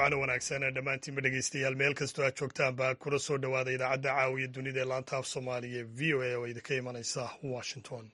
waana wanaagsan dhammaantiinba dhegeystayaal meel kastoo aad joogtaanba kula soo dhowaada idaacadda caawiya dunida ee laanta af soomaaliya ee v o a oo idinka imanaysa washington.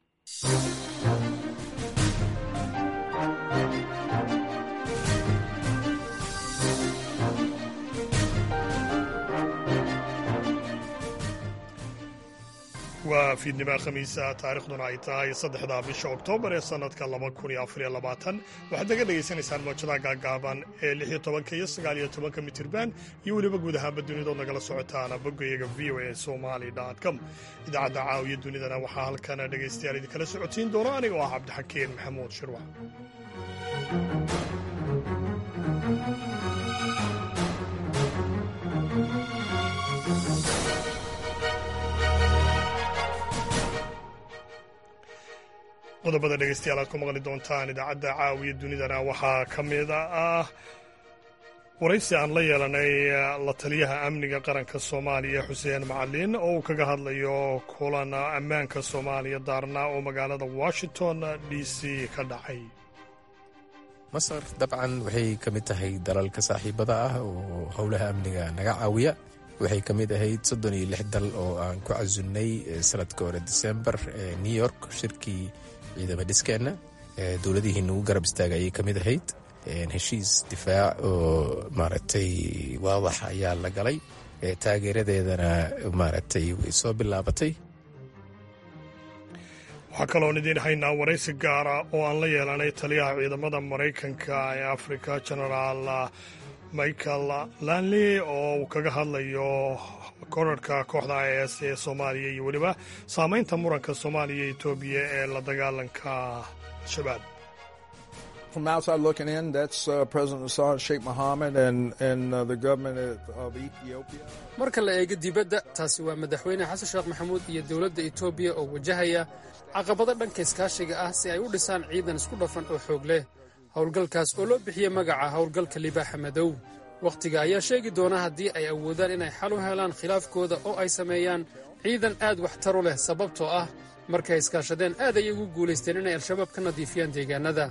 waa fiidnimo khamiisa taarikhduna ay tahay 3 bisha oktoobar ee sanadka 2024 waxaad naga dhegaysanaysaan mawjadaha gaagaaban ee 16 iyo 19 mitirban iyo weliba guud ahaanba dunidood nagala socotaana boggayaga v o a somali.com. idaacadda caawiya dunidana waxaa halkan dhegaystayaal idinkala socotiin doona aniga oo ah cabdixakiin maxamuud shirwac. qodobada dhegeystayaal aad ku maqli doontaan idaacadda caawiya dunidana waxaa ka mid ah waraysi aan la yeelanay la taliyaha amniga qaranka soomaaliya xuseen macalin oo uu kaga hadlayo kulan ammaanka soomaaliya daarna oo magaalada washington d c ka dhacay. masar dabcan waxay ka mid tahay dalalka saaxiibada ah oo howlaha amniga naga caawiya. waxay ka mid ahayd 36 dal oo aan ku casunnay sanadka hore December New York shirkii ciidamada dhiskeenna dowladihii nagu garab istaagay ayay ka mid ahayd. heshiis difaac oo maaragtay waadax ayaa la galay, taageeradeedana maaragtay way soo bilaabatay. waxaa kaloon idiin haynaa waraysi gaara oo aan la yeelanay taliyaha ciidamada maraykanka ee afrika genaraal michael lanley oo uu kaga hadlayo korarhka kooxda IS ee soomaaliya iyo weliba saamaynta muranka soomaaliya iyo etoobiya ee la dagaalanka al-shabaab. From outside looking in, that's President Assad, Sheikh Mohammed, and the government of Ethiopia. Marka la eego dibadda, taasi waa madaxweyne xasan sheekh maxamuud iyo dowladda Etoobiya oo wajahaya caqabado dhanka iskaashiga ah si ay u dhisaan ciidan isku dhafan oo xoog leh. howlgalkaas oo loo bixiyey magaca howlgalka libaaxa madow. wakhtiga ayaa sheegi doona haddii ay awoodaan inay xal u helaan khilaafkooda oo ay sameeyaan ciidan aad waxtar u leh, sababtoo ah markay iskaashadeen aad ayay ugu guulaysteen inay al-shabaab ka nadiifiyaan deegaanada.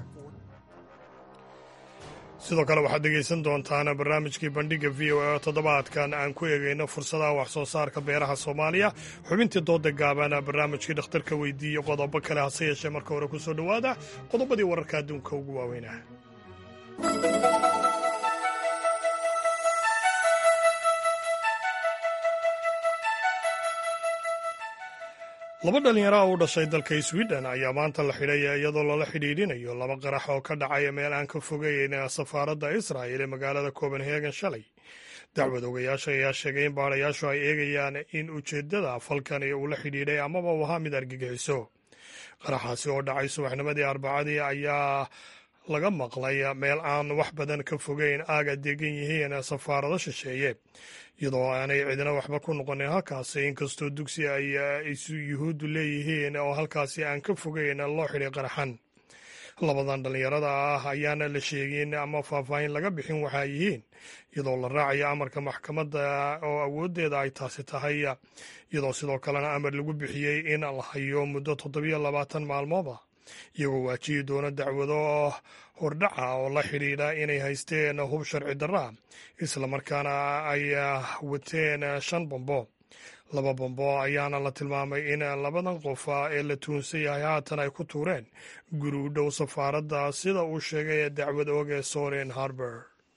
sidoo kale waxaad dhegaysan doontaan barnaamijkii bandhigga v o a oo toddobaadkan aan ku eegayno fursadaha wax soo saarka beeraha soomaaliya, xubintii dooda gaaban, barnaamijkii dhakhtarka weydiiye qodobo kale. hase yeeshee marka hore ku soo dhowaada qodobadii wararka adduunka ugu waaweynah. laba dhallinyaro u dhashay dalka sweden ayaa maanta la xidhay iyadoo lala xidhiidhinayo laba qarax oo ka dhacaya meel aan ka fogeyn safaaradda israa'il ee magaalada copenhagen shalay. dacwad ogayaasha ayaa sheegay in baadhayaashu ay eegayaan in ujeeddada falkani uu la xidhiidhay amaba uu ahaa mid argagixiso. qaraxaasi oo dhacay subaxnimadii arbacadii ayaa laga maqlay meel aan wax badan ka fogeyn aaga degan yihiin safaarado shisheeye, iyadoo aanay cidina waxba ku noqonin halkaasi, inkastoo dugsi ay yuhuuddu leeyihiin oo halkaasi aan ka fogeyn loo xidhay qaraxan. labadan dhallinyarada ah ayaana la sheegin ama faahfaahin laga bixin waxa ay yihiin, iyadoo la raacayo amarka maxkamadda oo awooddeeda ay taasi tahay, iyadoo sidoo kalena amar lagu bixiyey in la hayo muddo 27 maalmood ah, iyagoo waajihi doona dacwado hordhaca oo la xidhiidha inay haysteen hub sharci darra, islamarkaana ay wateen 5 bombo. 2 bombo ayaana la tilmaamay in labadan qof ee la tuunsan yahay haatan ay ku tuureen guri u dhow safaaradda, sida uu sheegay dacwad ooge Soren Harber.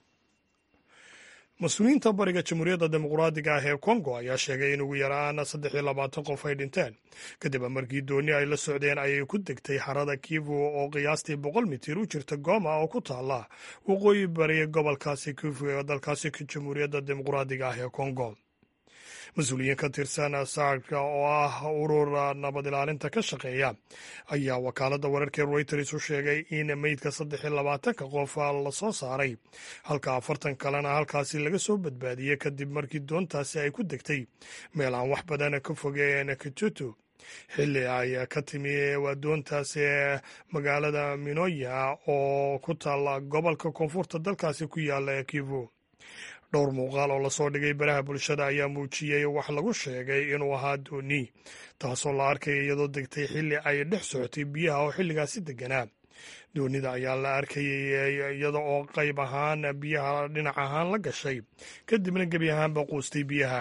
mas-uuliyiinta bariga jamhuuriyadda dimuqraadiga ah ee kongo ayaa sheegay in ugu yaraan 23 qof ay dhinteen kadib markii dooni ay la socdeen ayay ku degtay harada Kivu oo qiyaastii 100 mitir u jirta Goma oo ku taala waqooyi bari gobolkaasi Kivu ee dalkaasi jamhuuriyadda dimuqraadiga ah ee Kongo. mas-uuliyiin ka tirsan saarka oo ah urur nabad ilaalinta ka shaqeeya ayaa wakaaladda wararka Reuters u sheegay in meydka 23 qof la soo saaray, halka 40 kalena halkaasi laga soo badbaadiyey kadib markii doontaasi ay ku degtay meel aan wax badan ka fogeyn Kitutu xilli ay ka timi doontaasi magaalada Minoya oo ku taala gobolka koonfurta dalkaasi ku yaala Kivu. dhowr muuqaal oo lasoo dhigay baraha bulshada ayaa muujiyey wax lagu sheegay inuu ahaa dooni, taasoo la arkay iyadoo degtay xilli ay dhex socotay biyaha oo xilligaasi deganaa, doonida ayaa la arkayay iyada oo qayb ahaan biyaha dhinac ahaan la gashay kadibna gebi ahaanba quustay biyaha.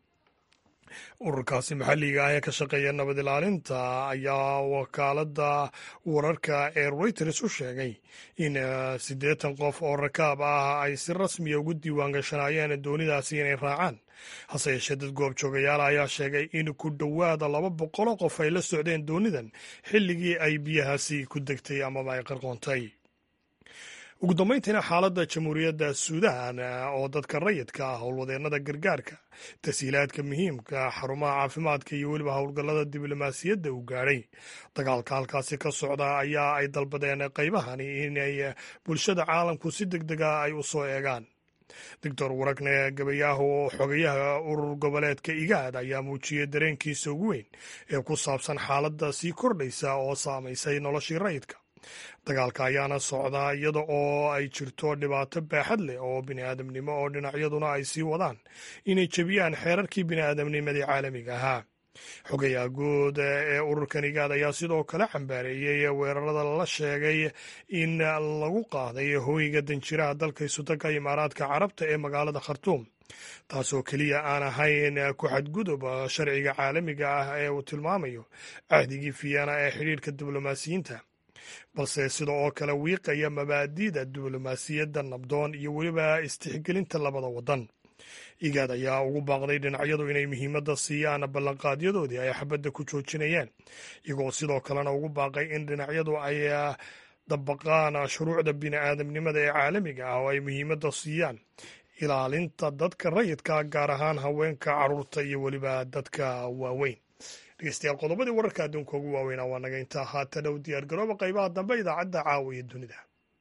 ururkaasi maxalliga ah ee ka shaqeeya nabad ilaalinta ayaa wakaaladda wararka ee Reuters u sheegay in 80 qof oo rakaab ah ay si rasmiya ugu diiwaan gashanaayeen doonidaasi inay raacaan. hase yeeshee dad goobjoogayaal ayaa sheegay in ku dhowaada 200 qof ay la socdeen doonidan xilligii ay biyahaasi ku degtay amaba ay qarqoontay. ugu dambayntiina xaaladda jamhuuriyadda suudaan oo dadka rayidka ah, howlwadeennada gargaarka, tashiilaadka muhiimka, xarumaha caafimaadka iyo weliba howlgallada diblomaasiyadda uu gaadhay dagaalka halkaasi ka socda ayaa ay dalbadeen qaybahani inay bulshada caalamku si deg dega ay u soo eegaan. doctor waragne gabayaahu oo xogayaha urur goboleedka igaad ayaa muujiyey dareenkiisa ugu weyn ee ku saabsan xaaladda sii kordhaysa oo saamaysay noloshii rayidka. dagaalka ayaana socdaa iyada oo ay jirto dhibaato baaxad leh oo bini'aadamnimo oo dhinacyaduna ay sii wadaan inay jebiyaan xeerarkii bini'aadamnimadii caalamiga ahaa. xogayaha guud ee ururkan igaad ayaa sidoo kale cambaareeyey weerarada la sheegay in lagu qaaday hooyga danjiraha dalka isutanka imaaraadka carabta ee magaalada khartuum, taasoo keliya aan ahayn ku xadgudub sharciga caalamiga ah ee uu tilmaamayo cahdigii Vienna ee xidhiirka diblomaasiyiinta, balse sida oo kale wiiqaya mabaadi'da diblomaasiyadda nabdoon iyo weliba istixgelinta labada waddan. igaad ayaa ugu baaqday dhinacyadu inay muhiimadda siiyaan ballanqaadyadoodii ay xabadda ku joojinayeen, iyagoo sidoo kalena ugu baaqay in dhinacyadu ay dabaqaan shuruucda bini'aadamnimada ee caalamiga ah oo ay muhiimadda siiyaan ilaalinta dadka rayidka, gaar ahaan haweenka, carruurta iyo weliba dadka waaweyn. dhegeystayaal, qodobadii wararka adduunka ugu waaweynaa waa naga intaa. haatan u diyaar garooba qaybaha dambe idaacadda caawa iyo dunida.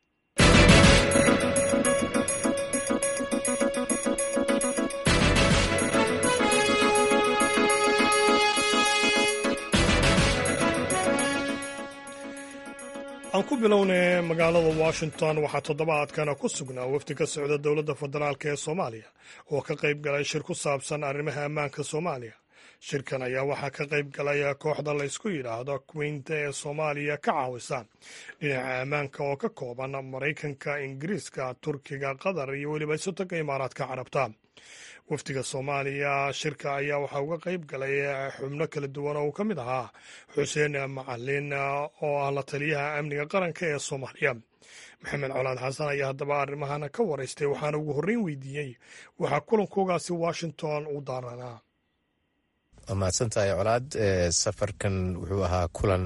aan ku bilownay magaalada Washington waxaa toddobaadkana ku sugnaa wafdi ka socda dowladda federaalk ee Soomaaliya oo ka qayb galay shir ku saabsan arrimaha ammaanka Soomaaliya. shirkan ayaa waxaa ka qayb galaya kooxda la isku yidhaahdo Quaynta ee Soomaaliya ka caawisa dhinaca ammaanka oo ka kooban Maraykanka, Ingiriiska, Turkiga, Qatar iyo weliba isutanka imaaraadka carabta. wafdiga Soomaaliya shirka ayaa waxaa uga qayb galay xubno kala duwan oo uu ka mid ahaa Xuseen Macalin oo ah la taliyaha amniga qaranka ee Soomaaliya. maxamed colaad xasan ayaa haddaba arrimahana ka waraystay, waxaana ugu horreyn weydiiyey waxaa kulankoogaasi Washington u daaranaa. waa mahadsantahay colaad. safarkan wuxuu ahaa kulan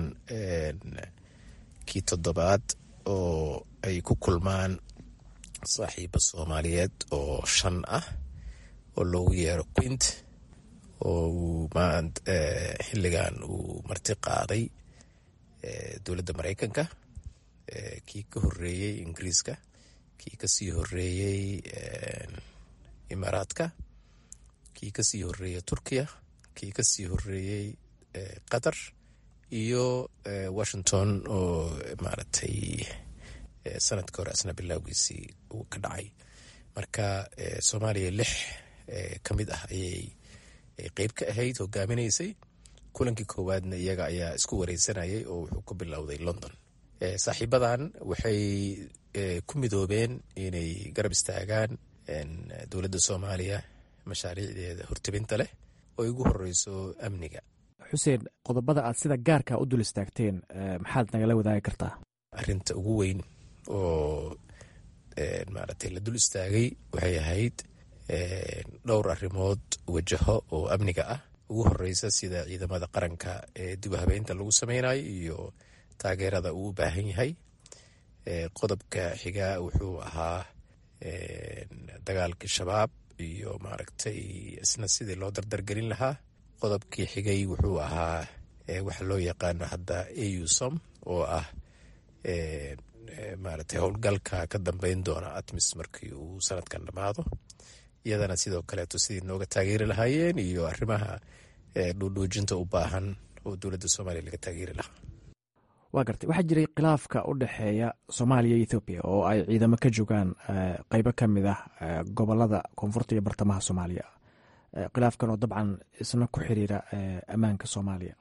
kii 7aad oo ay ku kulmaan saaxiibo Soomaaliyeed oo 5 ah oo loogu yeero Quint, oo xilligan uu marti qaaday dowladda Maraykanka, kii ka horreeyey Ingiriiska, kii ka sii horreeyey imaaraadka, kii ka sii horreeyey Turkiya, kii ka sii horreeyey Qatar iyo Washington oo maaragtay sanadka hore asna bilowgiisii uu ka dhacay. marka Soomaaliya 6 ka mid ah ayay qayb ka ahayd, hogaaminaysay. kulankii koowaadna iyaga ayaa isku wareysanayay oo wuxuu ku bilowday London. saaxiibadan waxay ku midoobeen inay garab istaagaan dowladda Soomaaliya mashaariicdeeda hortebinta leh oo ugu horeyso amniga. xuseen, qodobada aad sida gaarka u dul istaagteen maxaad nagala wadaagi kartaa? arrinta ugu weyn oo maaragtay la dul istaagay waxay ahayd dhowr arrimood wajaho oo amniga ah. ugu horeysa sida ciidamada qaranka ee dib u habeynta lagu sameynayo iyo taageerada uu u baahan yahay. qodobka xiga wuxuu ahaa dagaalkii shabaab iyo maaragtay isna sidii loo dardargelin lahaa. qodobkii xigay wuxuu ahaa waxa loo yaqaano hadda AUSOM oo ah maaragtay howlgalka ka dambeyn doona ATMIS markii uu sanadkan dhammaado. iyadana sidoo kaleeto sidii nooga taageeri lahaayeen iyo arrimaha dhuudhuujinta u baahan oo dowladda Soomaaliya laga taageeri lahaa. waa gartay, waxaa jiray khilaafka u dhexeeya Soomaaliya iyo Ethiopia oo ay ciidamo ka joogaan qaybo ka mid ah gobolada koonfurta iyo bartamaha Soomaaliya. khilaafkan oo dabcan isna ku xiriira ammaanka Soomaaliya.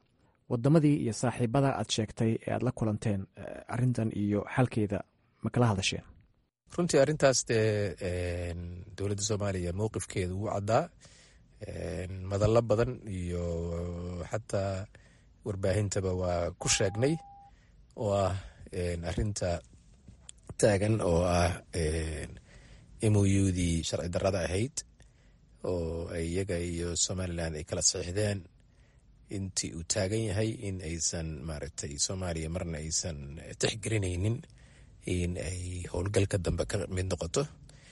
wadamadii iyo saaxiibada aad sheegtay ee aad la kulanteen arintan iyo xalkeeda ma kala hadasheen? runtii arrintaas dee dowladda soomaaliya mowqifkeeda wuu caddaa, madallo badan iyo xataa warbaahintaba waa ku sheegnay, oo ah arinta taagan oo ah MOU-dii sharci darrada ahayd oo iyaga iyo somalilan ay kala saxiixdeen intii uu taagan yahay in aysan maaragtay soomaaliya marna aysan tixgelinaynin in ay howlgalka dambe ka mid noqoto.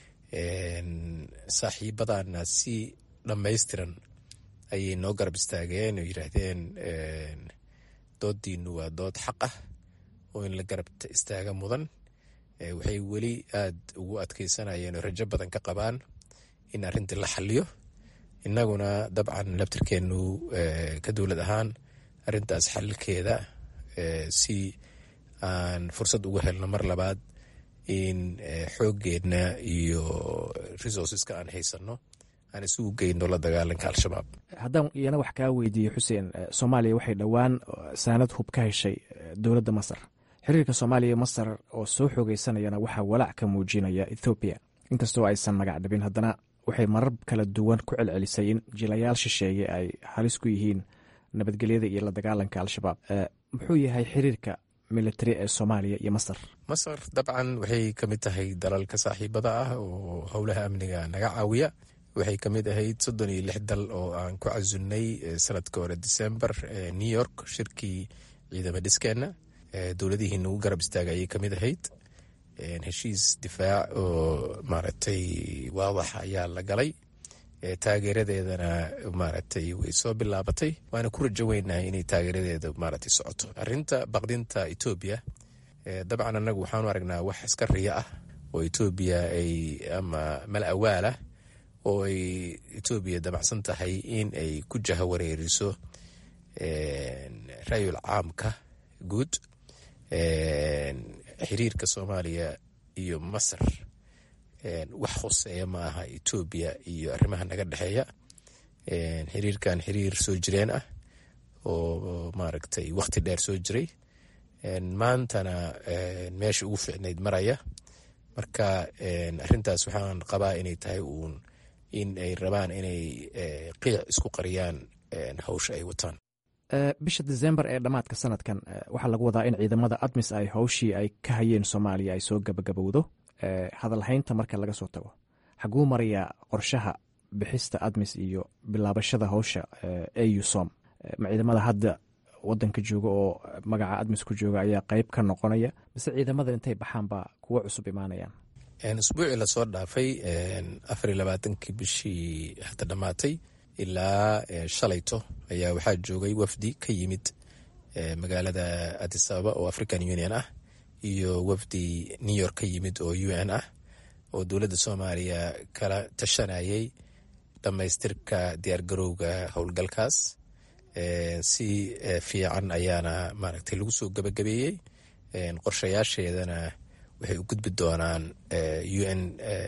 saaxiibadana si dhammaystiran ayay noo garab istaageen oo yidhaahdeen doodiinu waa dood xaq ah oo in la garab istaaga mudan. waxay weli aada ugu adkeysanayeen oo rajo badan ka qabaan in arrintii la xaliyo. innaguna dabcan labtirkeenu ka dowlad ahaan arrintaas xalilkeeda si aan fursad ugu helno mar labaad in xooggeedna iyo resourceska aan haysano aan isugu geyno la dagaalanka al-shabaab. haddaan iyana wax kaa weydiiyo xuseen, soomaaliya waxay dhowaan saanad hub ka heshay dowladda masar. xiriirka soomaaliya masar oo soo xoogeysanayana waxaa walaac ka muujinaya ethoobiya. inkastoo aysan magac dhabin, haddana waxay marar kala duwan ku celcelisay in jilayaal shisheeye ay halis ku yihiin nabadgelyada iyo la dagaalanka al-shabaab. muxuu yahay xiriirka military ee soomaaliya iyo masar? masar dabcan waxay ka mid tahay dalalka saaxiibada ah oo howlaha amniga naga caawiya. waxay ka mid ahayd 36 dal oo aan ku casunnay sanadka hore December New York shirkii ciidama dhiskeenna. dowladihii nagu garab istaaga ayay ka mid ahayd. heshiis difaac oo maaragtay waadax ayaa la galay. taageeradeedana maaragtay way soo bilaabatay, waana ku rajo weynahay inay taageeradeeda maaragtay socoto. arrinta baqdinta Etoobiya, dabcan annagu waxaanu aragnaa wax iska riya ah oo Etoobiya ay ama mal awaalah oo ay Etoobiya damacsan tahay in ay ku jaha wareeriso rayul caamka guud. xiriirka Soomaaliya iyo Masar wax khuseeya ma aha Etoobiya iyo arrimaha naga dhexeeya. xiriirkan xiriir soo jireen ah oo maaragtay waqti dheer soo jiray, maantana meesha ugu fiicnayd maraya. marka arrintaas waxaan qabaa inay tahay uun in ay rabaan inay qiic isku qariyaan hawsha ay wataan. bisha December ee dhammaadka sanadkan waxaa lagu wadaa in ciidamada ADMIS ay hawshii ay ka hayeen Soomaaliya ay soo gabagabowdo. hadalhaynta marka laga soo tago, xaguu marayaa qorshaha bixista ADMIS iyo bilaabashada hawsha AUSOM? ma ciidamada hadda wadanka jooga oo magaca ADMIS ku jooga ayaa qayb ka noqonaya, mise ciidamada intay baxaan baa kuwa cusub imaanayaan? usbuucii lasoo dhaafay 24 bishii hadda dhammaatay ilaa shalayto ayaa waxaa joogay wafdi ka yimid magaalada Addis Ababa oo African Union ah iyo wafdi New York ka yimid oo UN ah oo dowladda Soomaaliya kala tashanayay dhammaystirka diyaargarowga howlgalkaas. si fiican ayaana maaragtay lagu soo gabagabeeyey. qorshayaasheedana waxay u gudbi doonaan UN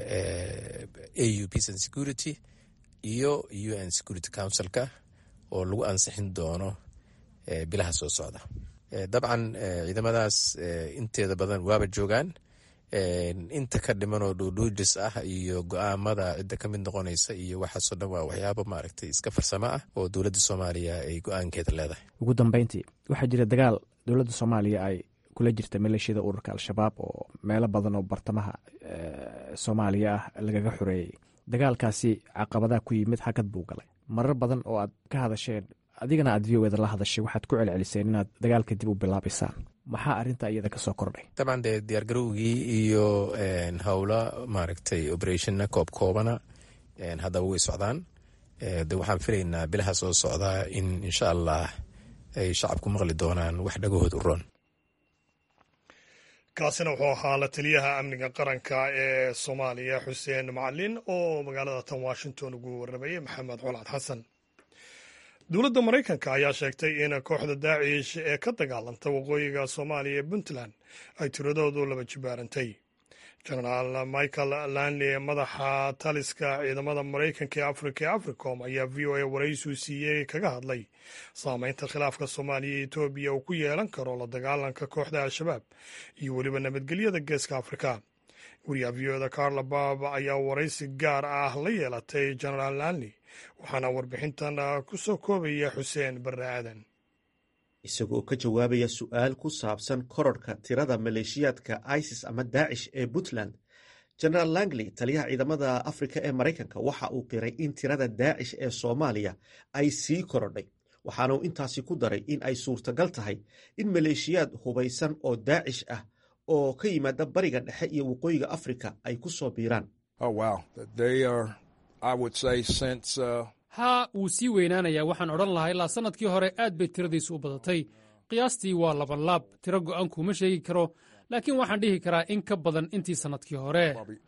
AU Peace and Security iyo UN Security Councilka oo lagu ansixin doono bilaha soo socda. dabcan ciidamadaas inteeda badan waaba joogaan. inta ka dhiman oo dhuudhuujis ah iyo go-aamada cidda ka mid noqonaysa iyo waxaasoo dhan waa waxyaabo maaragtay iska farsamo ah oo dowladda Soomaaliya ay go-aankeeda leedahay. ugu dambeyntii, waxaa jira dagaal dowladda Soomaaliya ay kula jirta maleeshiyada ururka al-shabaab oo meelo badan oo bartamaha Soomaaliya ah lagaga xoreeyey. dagaalkaasi caqabadaha ku yimid hakad buu galay. marar badan oo aad ka hadasheen, adigana aad VOAda la hadashay, waxaad ku celceliseen inaad dagaalka dib u bilaabaysaan. maxaa arrinta iyada ka soo kordhay? dabcan dee diyaargarowgii iyo howla maaragtay operationna koobkoobana haddaba way socdaan. de waxaan filaynaa bilaha soo socdaa in insha allah ay shacabku maqli doonaan wax dhagahood u roon. kaasina wuxuu ahaa la taliyaha amniga qaranka ee Soomaaliya Xuseen Macalin oo magaalada tan Washington ugu warramayay Maxamed Colaad Xasan. dowladda Maraykanka ayaa sheegtay in kooxda Daacish ee ka dagaalanta waqooyiga Soomaaliya ee Puntland ay tiradoodu laba jibaarantay. jenaraal michael lanley madaxa taliska ciidamada maraykanka ee afrika ee africom ayaa v o a waraysiu siiyey kaga hadlay saameynta khilaafka soomaaliya iyo etoobiya uu ku yeelan karo la dagaalanka kooxda al-shabaab iyo weliba nabadgelyada geeska afrika. wariyaha v o da carla baab ayaa waraysi gaar ah la yeelatay jenaraal lanley waxaana warbixintan ku soo koobaya xuseen barre aadan. isagoo ka jawaabaya su-aal ku saabsan kororhka tirada maleeshiyaadka isis ama daacish ee puntland, jenaraal langley taliyaha ciidamada afrika ee maraykanka waxa uu qiray in tirada daacish ee soomaaliya ay sii korodhay, waxaana uu intaasi ku daray in ay suurtagal tahay in maleeshiyaad hubaysan oo daacish ah oo ka yimaada bariga dhexe iyo waqooyiga afrika ay ku soo biiraan. haa, wuu sii weynaanayaa. waxaan odhan lahaa ilaa sannadkii hore aad bay tiradiisu u badatay. qiyaastii waa labanlaab. tiro go'an kuuma sheegi karo, laakiin waxaan dhihi karaa in ka badan intii sannadkii hore.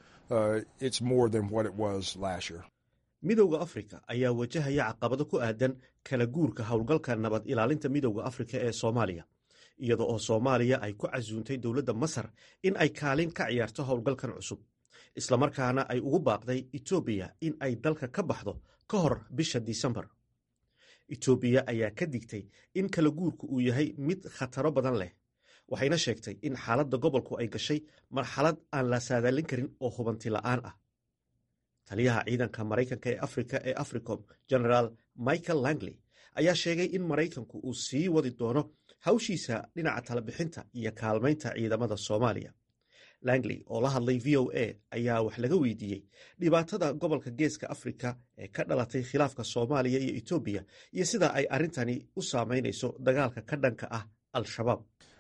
midowda afrika ayaa wajahaya caqabado ku aadan kala guurka howlgalka nabad ilaalinta midowda afrika ee soomaaliya, iyada oo soomaaliya ay ku casuuntay dowladda masar in ay kaalin ka ciyaarto howlgalkan cusub, islamarkaana ay ugu baaqday etoobiya in ay dalka ka baxdo ka hor bisha disembar. etoobiya ayaa ka digtay in kala guurku uu yahay mid khataro badan leh, waxayna sheegtay in xaaladda gobolku ay gashay marxalad aan la saadaalin karin oo hubanti la'aan ah. taliyaha ciidanka maraykanka ee afrika ee africom jenaraal michael langley ayaa sheegay in maraykanku uu sii wadi doono hawshiisa dhinaca talabixinta iyo kaalmaynta ciidamada soomaaliya. langley oo la hadlay v o a ayaa wax laga weydiiyey dhibaatada gobolka geeska afrika ee ka dhalatay khilaafka soomaaliya iyo etoobiya iyo sida ay arrintani u saameynayso dagaalka ka dhanka ah al-shabaab.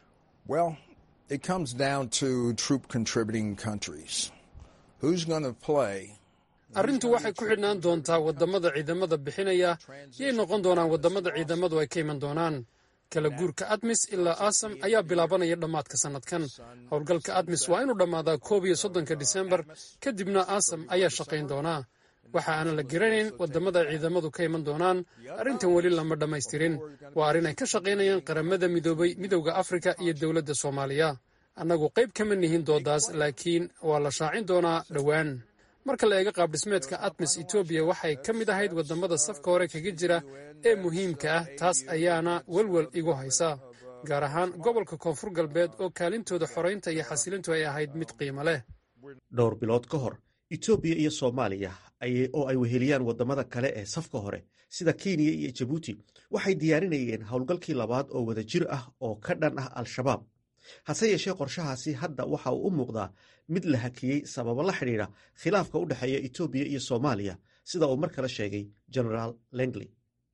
arrintu waxay ku xidhnaan doontaa waddamada ciidamada bixinaya yay noqon doonaan waddamada ciidamadu ay ka iman doonaan. kala guurka admis ilaa asam ayaa bilaabanaya dhammaadka sannadkan. howlgalka admis waa inuu dhammaadaa 31 Disembar, kadibna asam ayaa shaqayn doonaa. waxa aanan la garanayn waddamada ay ciidamadu ka iman doonaan. arrintan weli lama dhammaystirin. waa arrin ay ka shaqaynayaan qaramada midoobay, midowda afrika iyo dowladda soomaaliya. annagu qayb kama nihin doodaas, laakiin waa la shaacin doonaa dhowaan. marka la eego qaab dhismeedka admis, etoobiya waxay ka mid ahayd waddamada safka hore kaga jira ee muhiimka ah. taas ayaana welwel igu haysa, gaar ahaan gobolka koonfur galbeed oo kaalintooda xoraynta iyo xasilintu ay ahayd mid qiimo leh. dhowr bilood ka hor etoobiya iyo soomaaliya oo ay weheliyaan waddamada kale ee safka hore sida kenya iyo jabuuti waxay diyaarinayeen howlgalkii labaad oo wadajir ah oo ka dhan ah al-shabaab. hase yeeshee qorshahaasi hadda waxa uu u muuqdaa mid la hakiyey sababo la xidhiidha khilaafka u dhexeeya etoobiya iyo soomaaliya, sida uu mar kale sheegay jenaraal langley.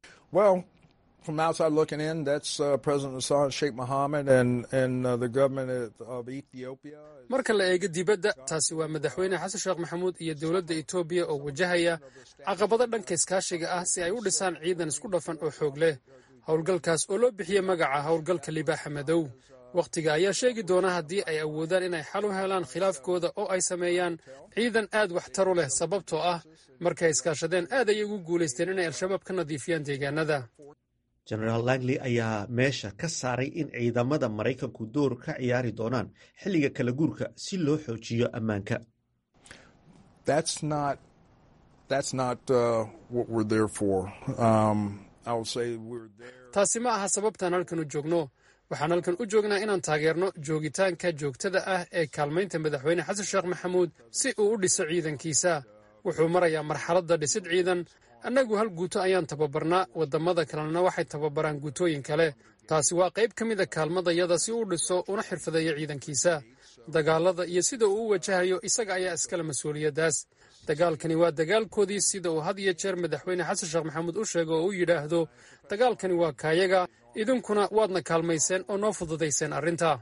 marka la eego dibadda, taasi waa madaxweyne xasan sheekh maxamuud iyo dowladda etoobiya oo wajahaya caqabado dhanka iskaashiga ah si ay u dhisaan ciidan isku dhafan oo xoog leh. howlgalkaas oo loo bixiyey magaca howlgalka libaaxa madow. wakhtiga ayaa sheegi doona haddii ay awoodaan inay xal u helaan khilaafkooda oo ay sameeyaan ciidan aad waxtar u leh, sababtoo ah markay iskaashadeen aad ayay ugu guulaysteen inay al-shabaab ka nadiifiyaan deegaanada. jenaraal langley ayaa meesha ka saaray in ciidamada maraykanku door ka ciyaari doonaan xilliga kala guurka si loo xoojiyo ammaanka. taasi ma aha sababtaan halkan u joogno. waxaan halkan u joognaa inaan taageerno joogitaanka joogtada ah ee kaalmaynta madaxweyne xasan sheekh maxamuud si uu u dhiso ciidankiisa. wuxuu marayaa marxaladda dhisid ciidan. annagu hal guuto ayaan tababarnaa, waddamada kalena waxay tababaraan guutooyin kale. taasi waa qayb ka mid a kaalmadayada si uu dhiso una xirfadeeyo ciidankiisa. dagaalada iyo sida uu u wajahayo isaga ayaa iskale mas-uuliyaddaas. dagaalkani waa dagaalkoodii, sida uu had iyo jeer madaxweyne xasan sheekh maxamuud u sheego oo u yidhaahdo, dagaalkani waa kaayaga, idinkuna waadna kaalmayseen oo noo fududayseen arrinta.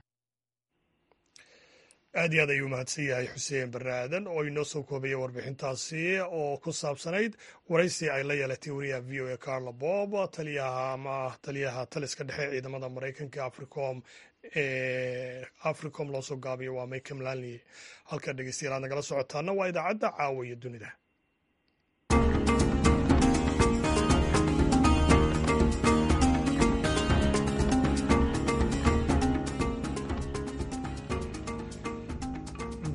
aad iyo aad ayuu mahadsan yahay xuseen barre aadan oo inoo soo koobaya warbixintaasi oo ku saabsanayd waraysi ay la yeelatay wariyaha v o a carla bob, taliyaha taliska dhexe ciidamada maraykanka africom loo soo gaabiyo waa michael lanley. halka dhegeystayaal aad nagala socotaana waa idaacadda caawa iyo dunida.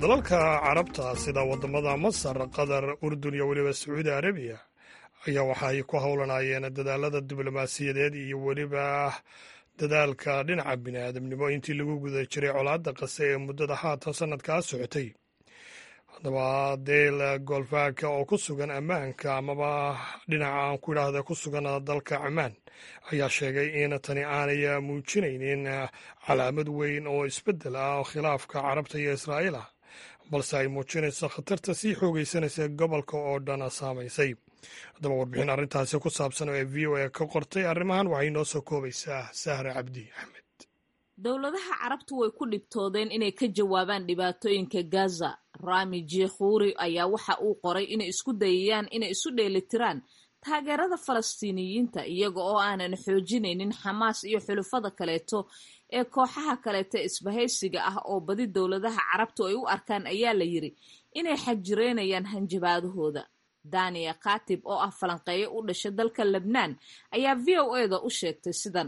dalalka carabta sida waddamada masar qatar urdun iyo weliba sacuudi arabiya ayaa waxa ay ku howlanayeen dadaalada diblomaasiyadeed iyo weliba dadaalka dhinaca bini'aadamnimo intii lagu guda jiray colaadda qase ee muddada haatan sannadkaa socotay. haddaba deel golfaaka oo ku sugan ammaanka amaba dhinaca aan ku idhaahda ku sugan dalka cumaan ayaa sheegay in tani aanay muujinaynin calaamad weyn oo isbeddel ah oo khilaafka carabta iyo israa'iil ah, balse ay muujinayso khatarta sii xoogaysanaysa gobolka oo dhan saamaysay. haddaba warbixin arrintaasi ku saabsan oo ee v o a ka qortay arrimahan waxay noo soo koobaysaa sahre cabdi axmed. dowladaha carabtu way ku dhibtoodeen inay ka jawaabaan dhibaatooyinka gaza. rami jekhuuri ayaa waxa uu qoray inay isku dayayaan inay isu dheelitiraan taageerada falastiiniyiinta iyaga oo aanan xoojinaynin xamaas iyo xulufada kaleeto ee kooxaha kaleeto isbahaysiga ah oo badi dowladaha carabtu ay u arkaan ayaa la yiri inay xajireynayaan hanjabaadahooda. daniya khatib oo ah falanqeeyo u dhashay dalka lebnaan ayaa v o a da u sheegtay sidan.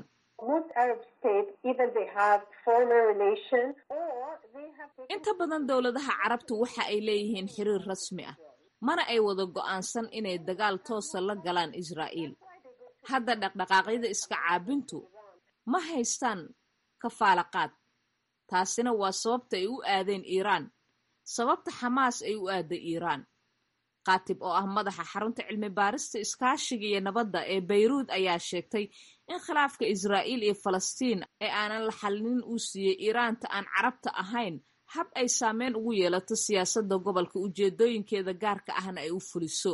inta badan dowladaha carabtu waxa ay leeyihiin xiriir rasmi ah, mana ay wada go'aansan inay dagaal toosa la galaan israa'iil. hadda dhaqdhaqaaqyada iska caabintu ma haystaan kafaalaqaad. taasina waa sababta ay u aadeen iiraan, sababta xamaas ay u aaday iiraan. khatib oo ah madaxa xarunta cilmi baarista iskaashiga iyo nabadda ee bayruud ayaa sheegtay in khilaafka israa'iil iyo falastiin ee aanan la xallinin uu siiyey iiraanta aan carabta ahayn hab ay saameyn ugu yeelato siyaasadda gobolka ujeedooyinkeeda gaarka ahna ay u fuliso.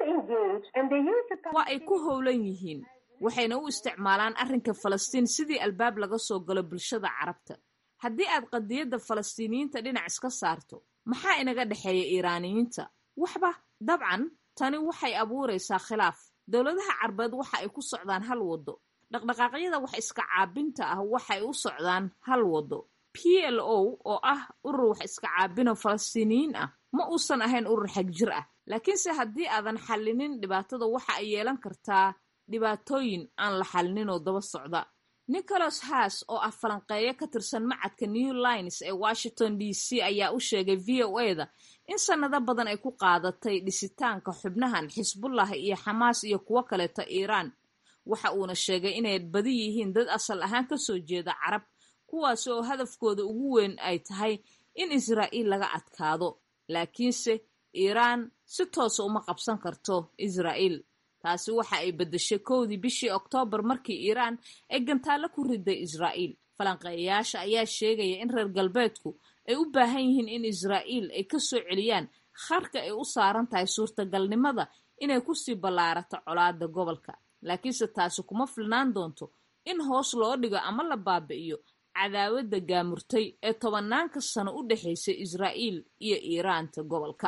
waa ay ku howlan yihiin, waxayna u isticmaalaan arrinka falastiin sidii albaab laga soo galo bulshada carabta. haddii aad qadiyadda falastiiniyiinta dhinac iska saarto, maxaa inaga dhexeeya iiraaniyiinta? waxba. dabcan tani waxay abuuraysaa khilaaf. dowladaha carbeed waxa ay ku socdaan hal waddo. dhaqdhaqaaqyada wax iska caabinta ah waxay u socdaan hal waddo. PLO oo ah urur wax iska caabino falastiiniyiin ah ma uusan ahayn urur xagjir ah, laakiinse haddii aadan xallinin dhibaatada waxa ay yeelan kartaa dhibaatooyin aan la xallinin oo daba socda. nicholas haas oo ah falanqeeyo ka tirsan macadka new lines ee washington DC ayaa u sheegay v o a da in sannado badan ay ku qaadatay dhisitaanka xubnahan xisbullah iyo xamaas iyo kuwo kaleeto iiraan. waxa uuna sheegay inay badi yihiin dad asal ahaan ka soo jeeda carab, kuwaas oo hadafkooda ugu weyn ay tahay in israa'iil laga adkaado. laakiinse iiraan si toosa uma qabsan karto israa'iil. taasi waxa ay beddeshay 1 bishii Oktoobar markii iiraan ay gantaalo ku riday israa'iil. falanqeeyayaasha ayaa sheegaya in reer galbeedku ay u baahan yihiin in israa'iil ay ka soo celiyaan kharka ay u saaran tahay suurtagalnimada inay kusii ballaarato colaadda gobolka. laakiinse taasi kuma filnaan doonto in hoos loo dhigo ama la baabi'iyo cadaawadda gaamurtay ee 10 sano u dhexaysay israa'iil iyo iiraanta gobolka.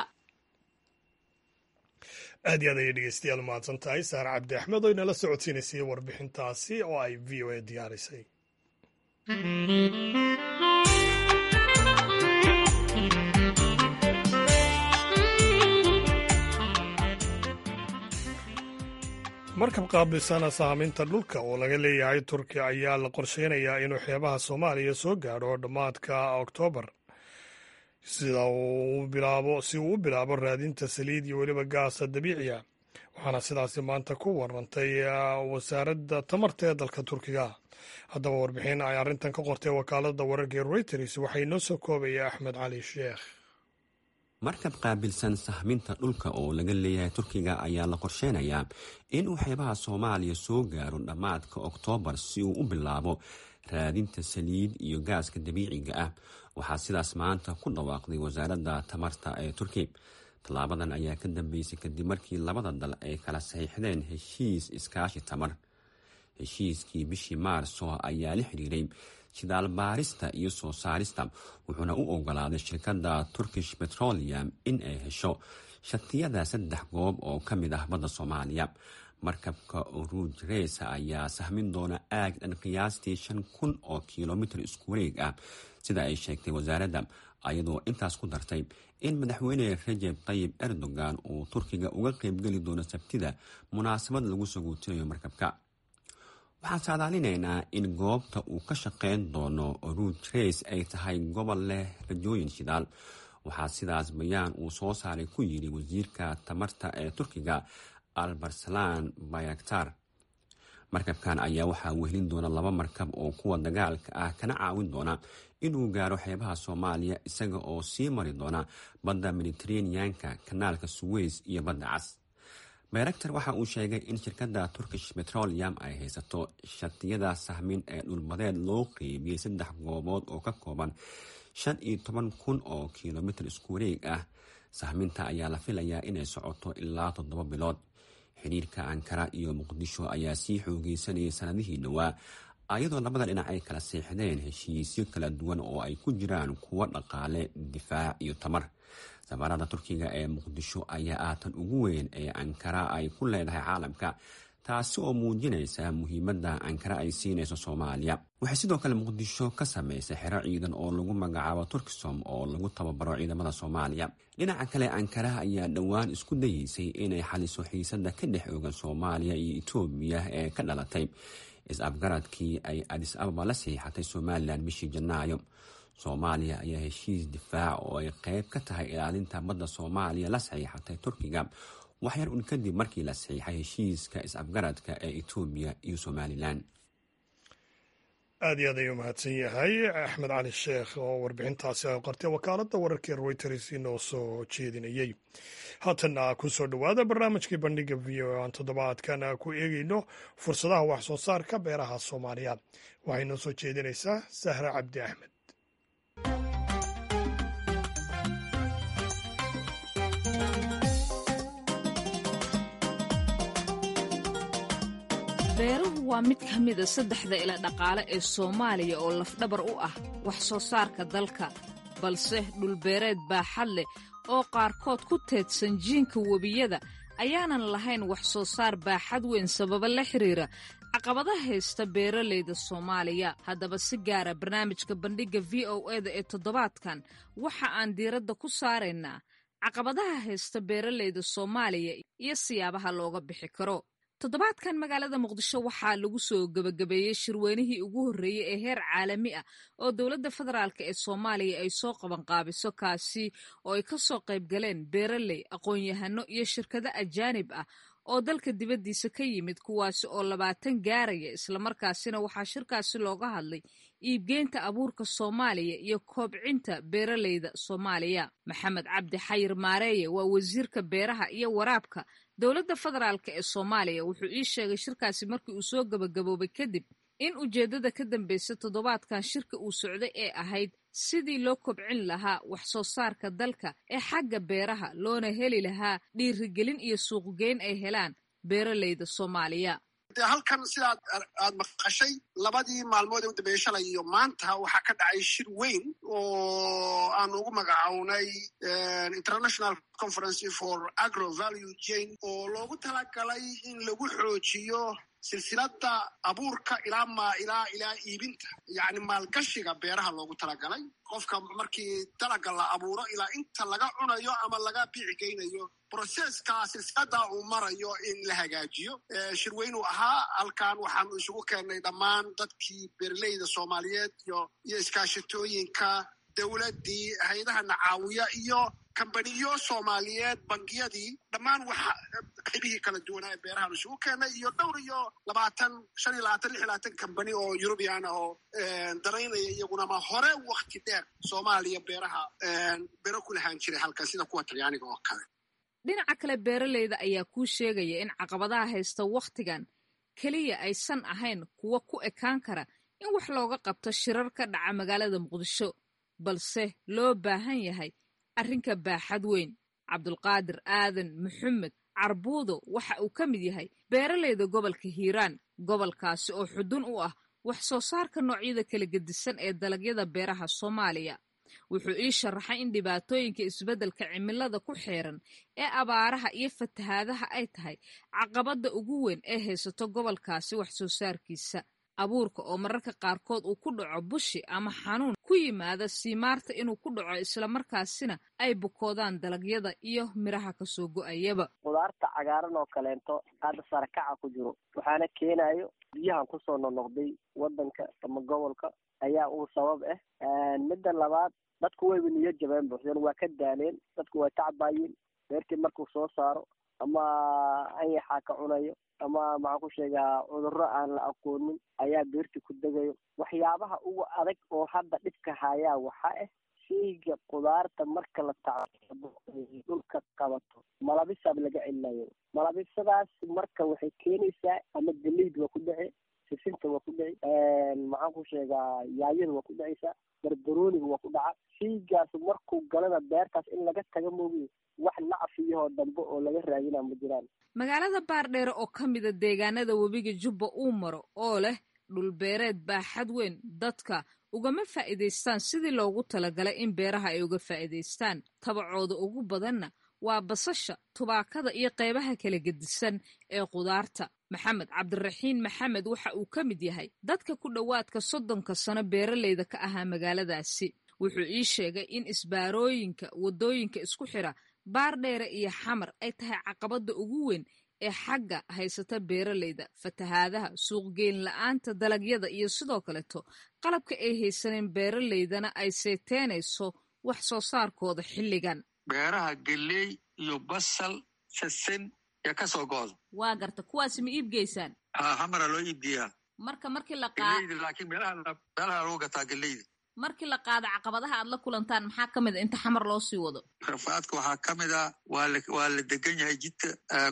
aad iyo aad ayay dhegeystayaal mahadsan tahay saare cabdi axmed oo inala socodsiinaysay warbixintaasi oo ay v o a diyaarisay. markab qaabilsana saaminta dhulka oo laga leeyahay turkiya ayaa la qorsheynayaa inuu xeebaha soomaaliya soo gaadho dhammaadka oktoobar si uu u bilaabo raadinta saliid iyo weliba gaasa dabiiciya. waxaana sidaasi maanta ku warantay wasaaradda tamarta ee dalka turkiga. haddaba warbixin ay arrintan ka qortay wakaaladda wararka Reuters waxay noo soo koobaya Axmed cali sheekh. markab qaabilsan sahminta dhulka oo laga leeyahay turkiga ayaa la qorsheynayaa inuu xeebaha soomaaliya soo gaaro dhammaadka oktoobar si uu u bilaabo raadinta saliid iyo gaaska dabiiciga ah. waxaa sidaas maanta ku dhawaaqday wasaaradda tamarta ee turkiya. tallaabadan ayaa ka dambeysay kadib markii labada dal ay kala saxiixdeen heshiis iskaashi tamar. heshiiskii bishii maarso ayaa la xiriiray shidaal baarista iyo soo saarista, wuxuuna u ogolaaday shirkadda Turkish Petroleum in ay hesho shatiyada 3 goob oo ka mid ah badda Soomaaliya. markabka Oruj Reis ayaa sahmin doona aag dhan qiyaastii 5,000 oo kilomitir isku wareeg ah sida ay sheegtay wasaaradda, ayadoo intaas ku dartay in madaxweyne Recep Tayyip Erdogan uu Turkiga uga qaybgeli doono Sabtida munaasabad lagu sagootinayo markabka. waxaan saadaalinaynaa in goobta uu ka shaqeyn doono Oruj Reis ay tahay gobol leh rajooyin shidaal, waxaa sidaas bayaan uu soo saaray ku yidhi wasiirka tamarta ee turkiga albarslan bayraktar. markabkan ayaa waxaa wehelin doona 2 markab oo kuwa dagaalka ah kana caawin doona inuu gaaro xeebaha Soomaaliya isaga oo sii mari doona badda Mediterranean-ka, kanaalka Suez iyo badda Cas. Bayraktar waxa uu sheegay in shirkadda Turkish Petroleum ay haysato shatiyada sahmin ee dhulbadeed loo qeybiyey 3 goobood oo ka kooban 15,000 oo kiiloomitir isku wareeg ah. sahminta ayaa la filayaa inay socoto ilaa 7 bilood. xiriirka Ankara iyo Muqdisho ayaa sii xoogeysanayay sanadihii dhawaa ayadoo labada dhinac ay kala seexdeen heshiisyo kala duwan oo ay ku jiraan kuwa dhaqaale, difaac iyo tamar. safaarada Turkiga ee Muqdisho ayaa aatan ugu weyn ee Ankara ay ku leedahay caalamka, taasi oo muujinaysa muhiimadda Ankara ay siinayso Soomaaliya. waxay sidoo kale Muqdisho ka samaysay xero ciidan oo lagu magacaabo Turksom oo lagu tababaro ciidamada Soomaaliya. dhinaca kale Ankara ayaa dhowaan isku dayeysay inay xaliso xiisadda ka dhex oogan Soomaaliya iyo Itoobiya ee ka dhalatay is-afgaradkii ay Addis Ababa la saxiixatay Somaliland bishii Janaayo. Soomaaliya ayaa heshiis difaac oo ay qayb ka tahay ilaalinta badda Soomaaliya la saxiixatay Turkiga waxyar un kadib markii la saxiixay heshiiska is-afgaradka ee Itoobiya iyo Somaliland. aad iyo aad ayuu mahadsan yahay axmed cali sheekh oo warbixintaasi ay qortay wakaaladda wararka ee Reuters inoo soo jeedinayay. haatana ku soo dhowaada barnaamijkii bandhiga VOA aan toddobaadkan ku eegayno fursadaha wax soo saarka beeraha Soomaaliya. waxay noo soo jeedinaysaa Sahra Cabdi Axmed. beeruhu waa mid ka mida 3 ila dhaqaale ee Soomaaliya oo lafdhabar u ah wax soo saarka dalka, balse dhulbeereed baaxad leh oo qaarkood ku teedsan jiinka webiyada ayaanan lahayn wax soo saar baaxad weyn sababa la xiriira caqabadaha haysta beeralayda Soomaaliya. haddaba si gaara barnaamijka bandhiga VOA-da ee toddobaadkan waxa aan diiradda ku saaraynaa caqabadaha haysta beeralayda Soomaaliya iyo siyaabaha looga bixi karo. toddobaadkan magaalada Muqdisho waxaa lagu soo gabagabeeyey shirweynihii ugu horreeyey ee heer caalami ah oo dowladda federaalk ee Soomaaliya ay soo qabanqaabiso, kaasi oo ay ka soo qayb galeen beeraley, aqoon-yahano iyo shirkado ajaanib ah oo dalka dibaddiisa ka yimid, kuwaasi oo 20 gaaraya. islamarkaasina waxaa shirkaasi looga hadlay iibgeynta abuurka Soomaaliya iyo koobcinta beeralayda Soomaaliya. Maxamed Cabdi Xayir Maareeye waa wasiirka beeraha iyo waraabka dowladda federaalk ee Soomaaliya. wuxuu ii sheegay shirkaasi markii uu soo gabagaboobay kadib in ujeeddada ka dambaysa toddobaadkan shirka uu socday ee ahayd sidii loo kobcin lahaa wax soo saarka dalka ee xagga beeraha, loona heli lahaa dhiirigelin iyo suuqgeyn ay helaan beeralayda Soomaaliya. halkan sidaad aad maqashay 2 maalmood ee u dambeeyay shalay iyo maanta waxaa ka dhacay shir weyn oo aan ugu magacawnay International Conference for Agro Value Chain oo loogu talagalay in lagu xoojiyo silsiladda abuurka ilaa iibinta, yacni maalgashiga beeraha loogu talagalay. qofka markii dalaga la abuuro ilaa inta laga cunayo ama laga biicigeynayo broseska silsiladda uu marayo in la hagaajiyo. shirweynu ahaa halkan waxaanu isugu keennay dhammaan dadkii beeraleyda Soomaaliyeed iyo iskaashatooyinka, dowladdii, hay-adaha nacaawiya iyo kambaniyo Soomaaliyeed, bangiyadii, dhammaan waxa qaybihii kala duwanaa ee beerahan isugu keenay iyo dhowr iyo 25 kambani oo European ah oo daraynaya iyaguna ma hore waqti dheer Soomaaliya beero ku lahaan jiray halkan sida kuwa Talyaaniga oo kale. dhinaca kale beeralayda ayaa kuu sheegaya in caqabadaha haysta wakhtigan keliya aysan ahayn kuwa ku ekaan kara in wax looga qabto shirar ka dhaca magaalada Muqdisho, balse loo baahan yahay arrinka baaxad weyn. Cabdulqaadir Aadan Maxamed Carbuudo waxa uu ka mid yahay beeralayda gobolka Hiiraan, gobolkaasi oo xudun u ah wax soo saarka noocyada kala gedisan ee dalagyada beeraha Soomaaliya. wuxuu ii sharaxay in dhibaatooyinka isbeddelka cimilada ku xeeran ee abaaraha iyo fatahaadaha ay tahay caqabadda ugu weyn ee haysato gobolkaasi wax soo saarkiisa. abuurka oo mararka qaarkood uu ku dhaco bushi ama xanuun ku yimaada siimaarta inuu ku dhaco, islamarkaasina ay bukoodaan dalagyada iyo miraha kasoo go-ayaba. qudaarta cagaaran oo kaleento hadda sarakaca ku jiro waxaana keenayo biyahan kusoo noqnoqday wadanka ama gobolka ayaa uu sabab ah. midda labaad dadku wayba niyo jabeen buuxdeen waa ka daaleen dadku way tacbaayeen beertii markuu soo saaro ama ayaxaa ka cunayo ama maxaan ku sheegaa cudurro aan la aqoonin ayaa beertii ku degayo waxyaabaha ugu adag oo hadda dhibka hayaa waxa ah sheyga qudaarta marka la tacbo dhulka qabato malabisaab laga celinayo malabisadaas marka waxay keenaysaa ama galeyd waa ku dhici sisinta waa ku dhici maxaan ku sheegaa yaayada waa ku dhicaysaa barbarooniga waa ku dhaca sheygaas markuu galana beertaas in laga taga moogiyo wax nacfiyahoo dambe oo laga raadinaa ma jiraan magaalada baardheere oo ka mida deegaanada webiga jubba uu maro oo leh dhulbeereed baaxad weyn dadka ugama faa'iidaystaan sidii loogu talagalay in beeraha ay uga faa'iidaystaan tabacooda ugu badanna waa basasha tubaakada iyo qaybaha kala gedisan ee qudaarta maxamed cabdiraxiin maxamed waxa uu ka mid yahay dadka ku dhowaadka 30 sano beeraleyda ka ahaa magaaladaasi wuxuu ii sheegay in isbaarooyinka wadooyinka isku xira baardheere iyo xamar ay tahay caqabada ugu weyn ee xagga haysata beeraleyda fatahaadaha suuqgeyn la-aanta dalagyada iyo sidoo kaleeto qalabka ay haysaneen beeraleydana ay seeteenayso wax soo saarkooda xilligan beeraha geley iyo basal sasin ya ka soo gooda waa garta kuwaasi ma iib geysaan xamara loo iibgeeyaa markii la qaado laakiin meelaha loo gataa geleyda markii la qaado caqabadaha aad la kulantaan maxaa ka mid a inta xamar loo sii wado rafaadka waxaa ka mid ah waa la degan yahay jidka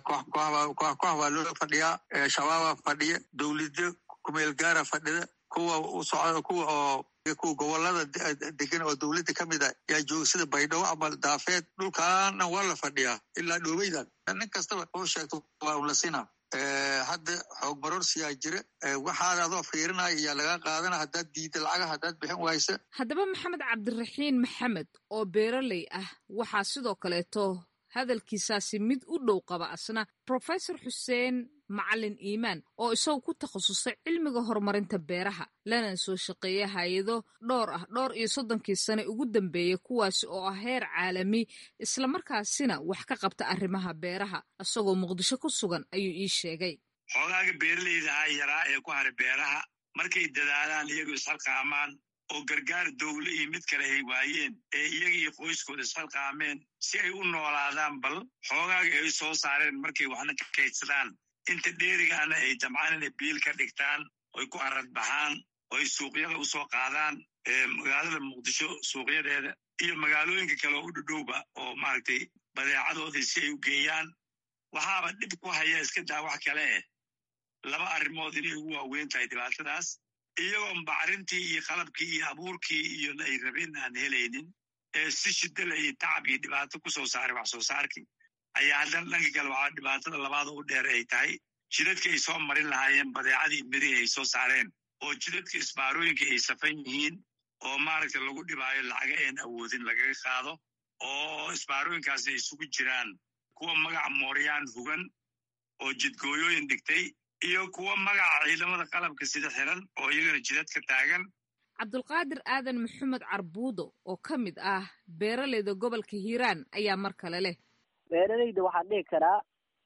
koox baa loo fadhiyaa shabaabaa fadhiya dowlada kumeel gaara fadhida kuwa u socda kuwa gobolada degan oo dowladda ka mid ah yaa jooga sida baydhabo ama daafeed dhulkaana waa la fadhiyaa ilaa dhooweydan nin kastaba oo sheegto waa un la siinaa hadda xoog marorsiyaa jira waxaad adoo fiirinaya iyaa laga qaadana haddaad diida lacaga haddaad bixin waysa haddaba maxamed cabdiraxiin maxamed oo beeraley ah waxaa sidoo kaleeto hadalkiisaasi mid u dhow qaba asna professor xuseen macalin iimaan oo isagu ku takhasusay cilmiga horumarinta beeraha lana soo shaqeeya hay-ado dhowr iyo 30 sane ugu dambeeyay kuwaasi oo ah heer caalami islamarkaasina wax ka qabta arrimaha beeraha isagoo muqdisho ku sugan ayuu ii sheegay xoogaaga beeraleyda ah yaraa ee ku haray beeraha markay dadaalaan iyagu ishalqaamaan oo gargaar dowle iyo mid kale ay waayeen ee iyaga iyo qoyskooda ishalqaameen si ay u noolaadaan bal xoogaaga ay soo saareen markay waxna ka kaydsadaan inta dheerigaana ay damcaan inay biil ka dhigtaan oy ku arad baxaan oy suuqyada u soo qaadaan magaalada muqdisho suuqyadeeda iyo magaalooyinka kale oo u dhudhowba oo maaragtay badeecadooda si ay u geeyaan waxaaba dhib ku haya iska daa wax kale laba arrimood inay ugu waaweyn tahay dhibaatadaas iyagoo bacrintii iyo qalabkii iyo abuurkii iyo ay rabeen aan helaynin si shidala iyo tacab iyo dhibaato ku soo saaray wax soo saarkii ayaa haddana dhanka kale waxaa dhibaatada labaada u dheer ay tahay jidadka ay soo marin lahaayeen badeecadii mirihii ay soo saareen oo jidadka isbaarooyinka ay safan yihiin oo maaragta lagu dhibaayo lacaga een awoodin lagaga qaado oo isbaarooyinkaasna ay isugu jiraan kuwa magaca mooryaan hugan oo jidgooyooyin dhigtay iyo kuwa magaca ciidamada qalabka sida xiran oo iyagana jidadka taagan cabdulqaadir aadan maxamed carbuudo oo ka mid ah beeraleyda gobolka hiiraan ayaa mar kale leh beeraleyda waxaa dhihi karaa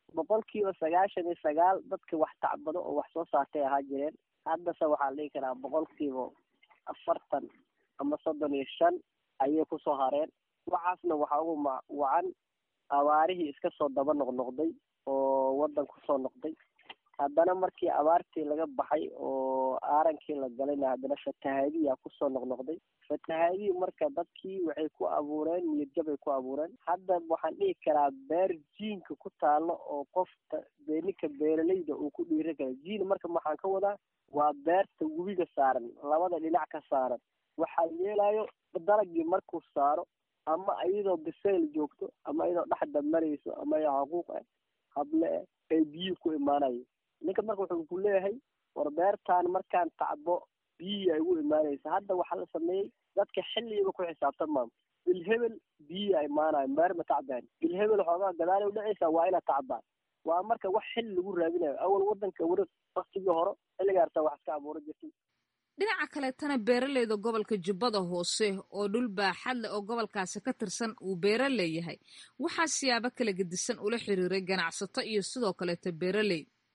99% dadka wax tacbado oo wax soo saartay ahaa jireen haddase waxaa dhihi karaa 40 ama 35 ayay kusoo hareen waxaasna waxaa ugu wacan abaarihii iska soo daba noqnoqday oo waddan kusoo noqday haddana markii abaartii laga baxay oo aarankii la galayna haddana fatahaadiyaa kusoo noqnoqday fatahaadihii marka dadkii waxay ku abuureen niyadjabay ku abuureen hadda waxaan dhihi karaa beer jiinka ku taalo oo qofta ninka beeraleyda uu ku dhiiri kara jiin marka maxaan ka wadaa waa beerta webiga saaran labada dhinac ka saaran waxaa yeelayo dalagii markuu saaro ama iyadoo bisayl joogto ama iyadoo dhexda marayso ama xaquuq ah hable ay biyo ku imaanayo ninka marka wuxuu ku leeyahay war beertaan markaan tacbo biyo ay ugu imaanaysa hadda waxaa la sameeyey dadka xilligiiba ku xisaabtamaan bilhebel biyo ay imaanayo beer ma tacbaan bilhebel xoogaa gadaal u dhacaysa waa inaad tacbaan waa marka wax xilli lagu raadinayo awal waddanka waqtigii hore xilligaasa wax iska abuura jirtay dhinaca kaleetana beeraleyda gobolka jubbada hoose oo dhul baaxad leh oo gobolkaasi ka tirsan uu beera leeyahay waxaa siyaabo kala gedisan ula xiriiray ganacsato iyo sidoo kaleeto beeraley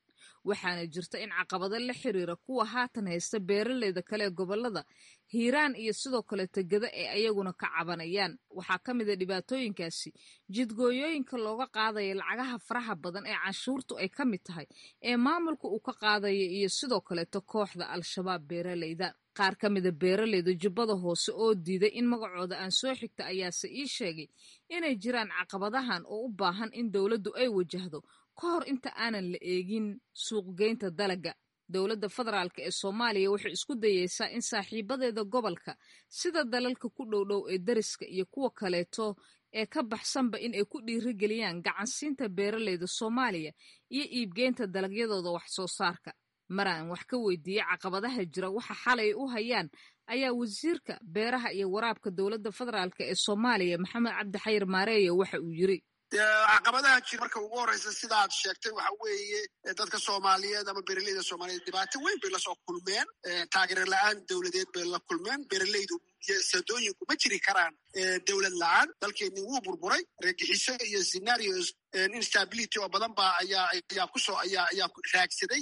waxaana jirta in caqabado la xiriira kuwa haatan haysta beeraleyda kale ee gobolada hiiraan iyo sidoo kale tegada ee ayaguna ka cabanayaan. waxaa ka mid a dhibaatooyinkaasi jidgooyooyinka looga qaadaya lacagaha faraha badan ee canshuurtu ay ka mid tahay ee maamulka uu ka qaadaya iyo sidoo kaleeto kooxda al-shabaab beeraleyda. qaar ka mida beeraleyda jubbada hoose oo diiday in magacooda aan soo xigta ayaase ii sheegay inay jiraan caqabadahan oo u baahan in dowladdu ay wajahdo ka hor inta aanan la eegin suuqgeynta dalagga. dowladda federaalk ee soomaaliya waxay isku dayeysaa in saaxiibadeeda gobolka sida dalalka ku dhowdhow ee dariska iyo kuwa kaleeto ee ka baxsanba in ay ku dhiirigeliyaan gacansiinta beeraleyda soomaaliya iyo iibgeynta dalagyadooda wax soo saarka. maraan wax ka weydiiyey caqabadaha jira waxa xalay u hayaan ayaa wasiirka beeraha iyo waraabka dowladda federaalk ee soomaaliya maxamed cabdi xayir maareeye waxa uu yiri caqabadaha jira marka ugu horeysa sidaad sheegtay waxa weeye dadka soomaaliyeed ama beeraleyda soomaaliyeed dhibaato weyn bay lasoo kulmeen. taageero la-aan dowladeed bay la kulmeen. beeraleydu sadooyinku ma jiri karaan dowlad la-aan. dalkeeni wuu burburay. reegixiso iyo scenarios instability oo badan ba ayaa kusoo ayaa raagsaday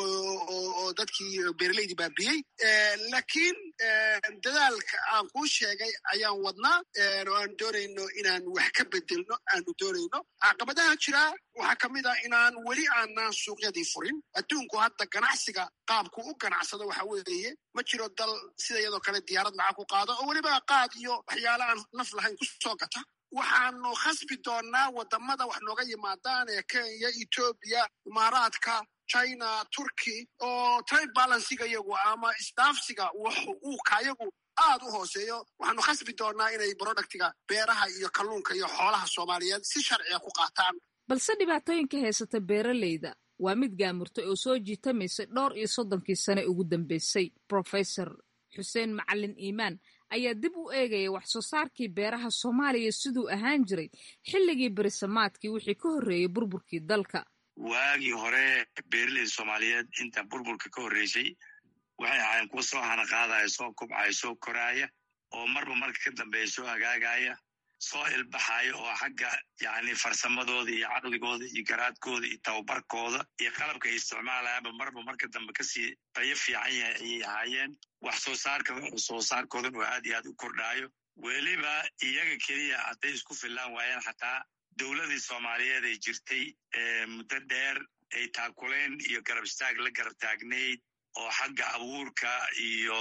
oo dadkii beeraleydii baabiyey. laakiin dadaalka aan kuu sheegay ayaan wadnaa oo aan doonayno inaan wax ka bedelno aanu doonayno. caqabadaha jira waxaa ka mid ah inaan weli aanaan suuqyadii furin. adduunku hadda ganacsiga qaabku u ganacsado waxa weeye ma jiro dal sida iyadoo kale diyaarad lacag ku qaado oo weliba qaad iyo waxyaala aan naf lahayn kusoo gata. waxaanu khasbi doonaa wadamada wax nooga yimaadaan ee kenya, etoobiya, imaaraadka, china, turkey oo trade balansiga iyagu ama isdaafsiga uu kayagu aad u hooseeyo. waxaanu khasbi doonaa inay productiga beeraha iyo kalluunka iyo xoolaha soomaaliyeed si sharciga ku qaataan. balse dhibaatooyinka haysata beeraleyda waa mid gaamurtay oo soo jiitamaysay dhowr iyo 30 sane ugu dambeysay. professor xuseen macalin iimaan ayaa dib u eegaya wax soo saarkii beeraha soomaaliya siduu ahaan jiray xilligii berisamaadkii wixii ka horreeyey burburkii dalka. waagii hore beeraleyda soomaaliyeed inta burburka ka horreysay waxay ahaayeen kuwa soo hanaqaadaya, soo kobcaya, soo koraaya oo marba marka ka dambeeya soo hagaagaya, soo ilbaxaya oo xagga farsamadooda iyo caqligooda iyo garaadkooda iyo tababarkooda iyo qalabka ay isticmaalayaanba marba marka dambe kasii tayo fiican yahay ayay ahaayeen. wax soo saarkoodan oo aad iyo aad u kordhaayo. weliba iyaga keliya hadday isku fillaan waayeen xataa dowladii soomaaliyeed ay jirtay muddo dheer ay taakuleen iyo garab istaag la garab taagnayd oo xagga abuurka iyo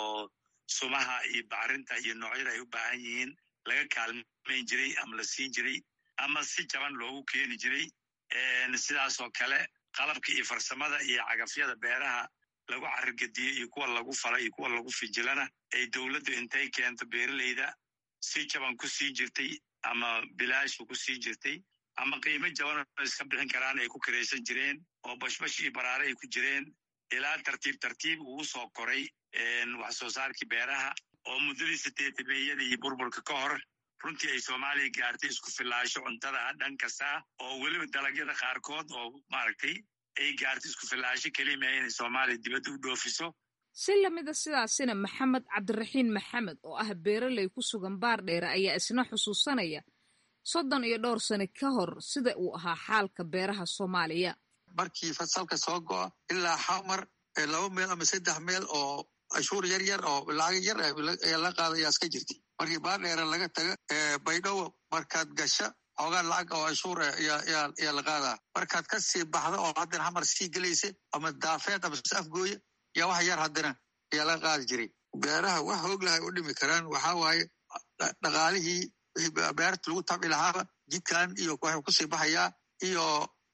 sumaha iyo bacrinta iyo noocyada ay u baahan yihiin laga kaalmayn jiray ama la siin jiray ama si jaban loogu keeni jiray. sidaasoo kale qalabka iyo farsamada iyo cagafyada beeraha lagu carigediyo iyo kuwa lagu fala iyo kuwa lagu fijilana ay dowladdu intay keento beeraleyda si jaban ku siin jirtay ama bilaashu ku siin jirtay ama qiimo jaban iska bixin karaan ay ku kiraysan jireen oo bashbash iyo baraare ay ku jireen ilaa tartiib ugu soo koray wax soo saarkii beeraha oo muddadii 80 iyo burburka ka hor runtii ay soomaaliya gaartay isku filaasho cuntada dhan kasta oo weliba dalagyada qaarkood oo maaragtay ay gaartay isku filaasho kelima inay soomaaliya dibadda u dhoofiso. si lamida sidaasina maxamed cabdiraxiin maxamed oo ah beeraley ku sugan baardheere ayaa isna xusuusanaya 30 iyo dhowr sano ka hor sida uu ahaa xaalka beeraha soomaaliya. markii fasalka soo go'a ilaa xamar 2 meel ama 3 meel oo cashuur yar oo lacag yar ayaa la qaadaya iska jirtay. markii baardheere laga taga baydhabo markaad gasha xoogaa lacag oo cashuur ayaa la qaadaa. markaad ka sii baxda oo haddana xamar sii gelaysa ama daafeed ama afgooya yaa wax yar haddana ayaa laga qaadi jiray. beeraha wax hoog lahay u dhimi karaan waxaa waaye dhaqaalihii beerta lagu tabci lahaaba jidkan iyo waxuu kusii baxayaa iyo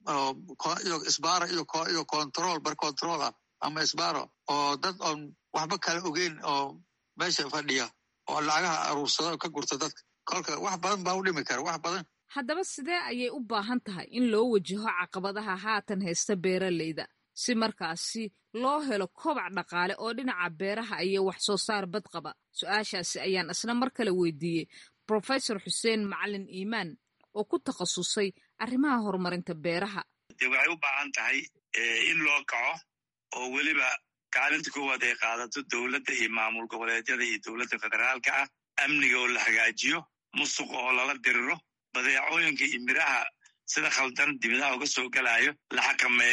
isbaaro iyo control bar control ah ama isbaaro oo dad oon waxba kala ogeyn oo meesha fadhiya oo lacagaha aruursada ka gurta dadka. kolka wax badan baa u dhimi kara wax badan. haddaba sidee ayay u baahan tahay in loo wajaho caqabadaha haatan haysta beeraleyda si markaasi loo helo kobac dhaqaale oo dhinaca beeraha iyo wax soo saar badqaba? su-aashaasi ayaan isna mar kale weydiiyey professor xuseen macalin iimaan oo ku takhasusay arrimaha horumarinta beeraha. waxay u baahan tahay in loo kaco oo weliba kaalinta koowaad ay qaadato dowladda iyo maamul goboleedyada iyo dowladda federaalka ah. amniga oo la hagaajiyo, musuqa oo lala diriro, badeecooyinka iyo miraha sida khaldan dibadaha uga soo galayo la xakameeyo,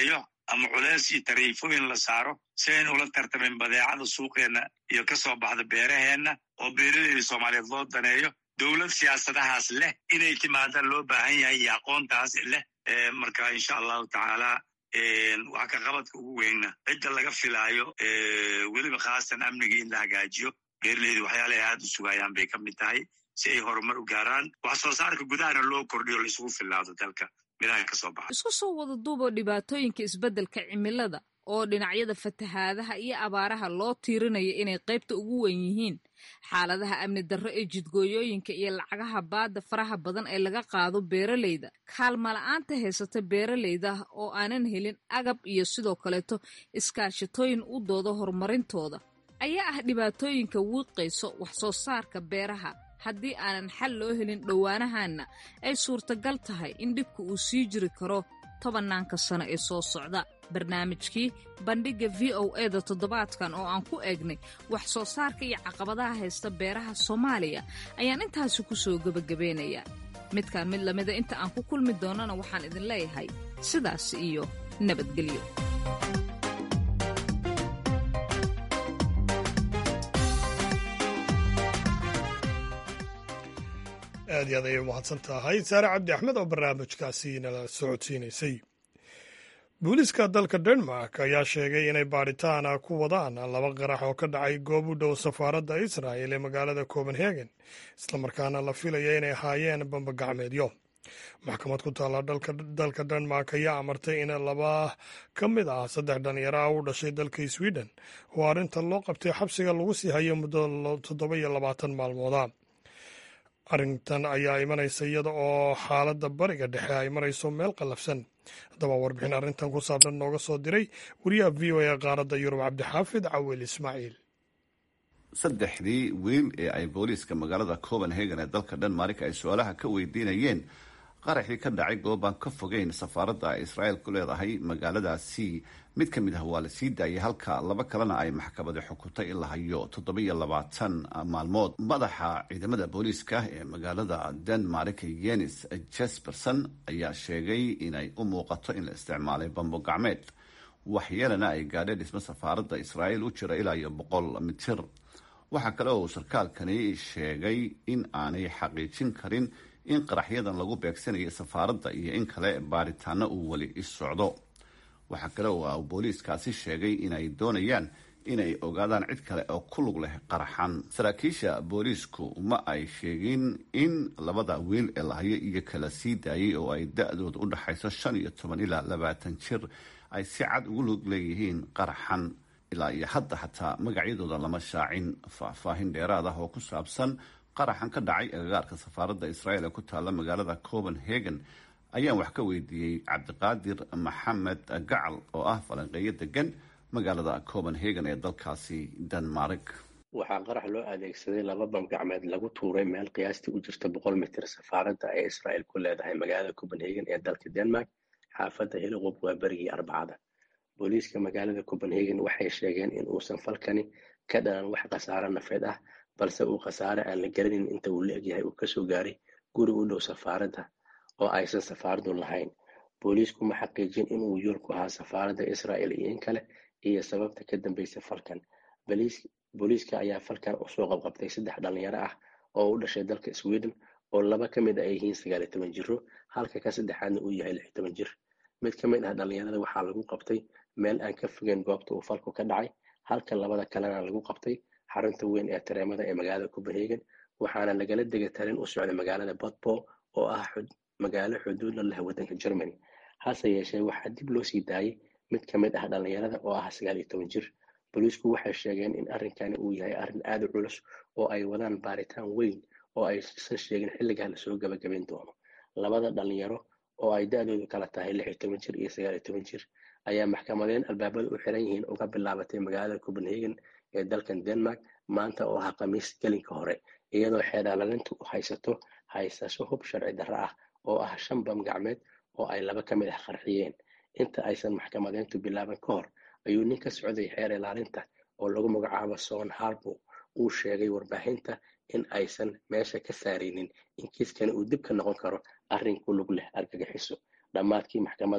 ama culeys iyo tariifooyin la saaro si aynu ula tartamin badeecada suuqeenna iyo ka soo baxda beeraheenna oo beeraleyda soomaaliyeed loo daneeyo. dowlad siyaasadahaas leh inay timaadaan loo baahan yahay iyo aqoontaas leh. marka insha allahu tacaala wax ka qabadka ugu weynna cidda laga filaayo weliba khaasan amniga in la hagaajiyo beeraleyda waxyaalahay aad u sugayaan bay ka mid tahay si ay horumar u gaaraan wax soo saarka gudahana loo kordhiyo la isugu filaado dalka midhaha ka soo baxa. isku soo wada duubo dhibaatooyinka isbeddelka cimilada oo dhinacyada fatahaadaha iyo abaaraha loo tiirinayo inay qaybta ugu weyn yihiin xaaladaha amni darro ee jidgooyooyinka iyo lacagaha baadda faraha badan ee laga qaado beeraleyda kaalmala'aanta haysata beeraleyda oo aanan helin agab iyo sidoo kaleeto iskaashatooyin u doodo horumarintooda ayaa ah dhibaatooyinka wiiqayso wax soo saarka beeraha haddii aanan xal loo helin dhowaanahanna ay suurtagal tahay in dhibka uu sii jiri karo tobannaanka sano ee soo socda. barnaamijkii bandhigga VOA-da toddobaadkan oo aan ku eegnay wax soo saarka iyo caqabadaha haysta beeraha Soomaaliya ayaan intaasi ku soo gebagabeynayaa. midkaan mid lamida inta aan ku kulmi doonana waxaan idin leeyahay sidaas iyo nabadgelyo. aad iyo aad ayay umahadsan tahay saare cabdi axmed oo barnaamijkaasi nala socodsiinaysay. booliiska dalka denmark ayaa sheegay inay baadhitaan ku wadaan laba qarax oo ka dhacay goob u dhow safaaradda israa'el ee magaalada copenhagen islamarkaana la filaya inay ahaayeen bambagacmeedyo. maxkamad ku taalla dalka denmark ayaa amartay in laba ka mid ah 3 dhalinyaro ah u dhashay dalka sweden oo arrinta loo qabtay xabsiga lagu sii hayo muddo 27 maalmooda. arrintan ayaa imanaysa iyada oo xaaladda bariga dhexe ay marayso meel qallafsan. haddaba warbixin arrintan ku saabsan nooga soo diray wariyaha v o a qaaradda yurub cabdixaafid cawil ismaaciil. 3 wiil ee ay booliiska magaalada copenhagen ee dalka denmark ay su-aalaha ka weydiinayeen qaraxii ka dhacay goob aan ka fogeyn safaaradda ay israa'el ku leedahay magaaladaasi mid ka mid ah waa la sii daayay halka 2 kalena ay maxkamadi xukuntay in la hayo 27 maalmood. madaxa ciidamada booliiska ee magaalada denmark yenis jesperson ayaa sheegay inay u muuqato in la isticmaalay bambo gacmeed waxyeelana ay gaadheen dhismo safaaradda israa'el u jira ilaa 100 mitir. waxaa kale oo sarkaalkani sheegay in aanay xaqiijin karin in qaraxyadan lagu beegsanayo safaaradda iyo in kale baaritaano uu weli socdo. waxaa kale oo booliiskaasi sheegay inay doonayaan inay ogaadaan cid kale oo ku lug leh qaraxan. saraakiisha booliisku ma ay sheegin in 2 wiil ee lahayo iyo kala sii daayay oo ay da-dooda u dhaxayso 15 ilaa 20 jir ay si cad ugu lug leeyihiin qaraxan. ilaa iyo hadda xataa magacyadooda lama shaacin. faahfaahin dheeraad ah oo ku saabsan qaraxan ka dhacay agagaarka safaaradda israa'el ee ku taalla magaalada copenhagen ayaan wax ka weydiiyey cabdiqaadir maxamed gacal oo ah falanqeeyo degan magaalada copenhagen ee dalkaasi denmark. waxaa qarax loo adeegsaday 2 bam gacmeed lagu tuuray meel qiyaastii u jirta 100 mitir safaaradda ee israa'el ku leedahay magaalada copenhagen ee dalka denmark xaafadda heliqob waa berigii Arbacada. booliiska magaalada copenhagen waxay sheegeen in uusan falkani ka dhalan wax khasaare nafeed ah balse uu khasaare aan la garanin inta uu la-egyahay uu kasoo gaaray guri u dhow safaaradda oo aysan safaaraddu lahayn. booliisku ma xaqiijin inuu yoolku ahaa safaaradda israa'el iyo in kale iyo sababta ka dambaysa falkan. booliiska ayaa falkan usoo qabqabtay 3 dhalinyaro ah oo u dhashay dalka sweden oo 2 ka mid ay yihiin 19 jiro halka ka saddexaadna uu yahay 16 jir. mid ka mid ah dhalinyarada waxaa lagu qabtay meel aan ka fogeyn goobta uu falku ka dhacay halka 2 kalena lagu qabtay xarunta weyn ee tareemada ee magaalada copenhagen waxaana lagala degay tareen u socda magaalada Bodbo oo ah magaalo xuduud la leh waddanka Germany. hase yeeshee waxaa dib loo sii daayay mid ka mid ah dhalinyarada oo ah 19 jir. booliisku waxay sheegeen in arrinkani uu yahay arrin aad u culus oo ay wadaan baaritaan weyn oo aysan sheegin xilligaa lasoo gabagabayn doono. 2 dhalinyaro oo ay da-doodu kala tahay 16 jir iyo 19 jir ayaa maxkamadeen albaabada u xiran yihiin uga bilaabatay magaalada copenhagen ee dalkan denmark maanta oo ah khamiis gelinka hore iyadoo xeedhaalintu haysasho hub sharci darro ah oo ah 5 bam gacmeed oo ay 2 ka mid ah qarxiyeen. inta aysan maxkamadeyntu bilaaban ka hor ayuu nin ka socday xeer ilaalinta oo lagu magacaabo Son Harbo uu sheegay warbaahinta in aysan meesha ka saarinin in kiiskani uu dib ka noqon karo arrin ku lug leh argagixiso. dhammaadkii maxkamadda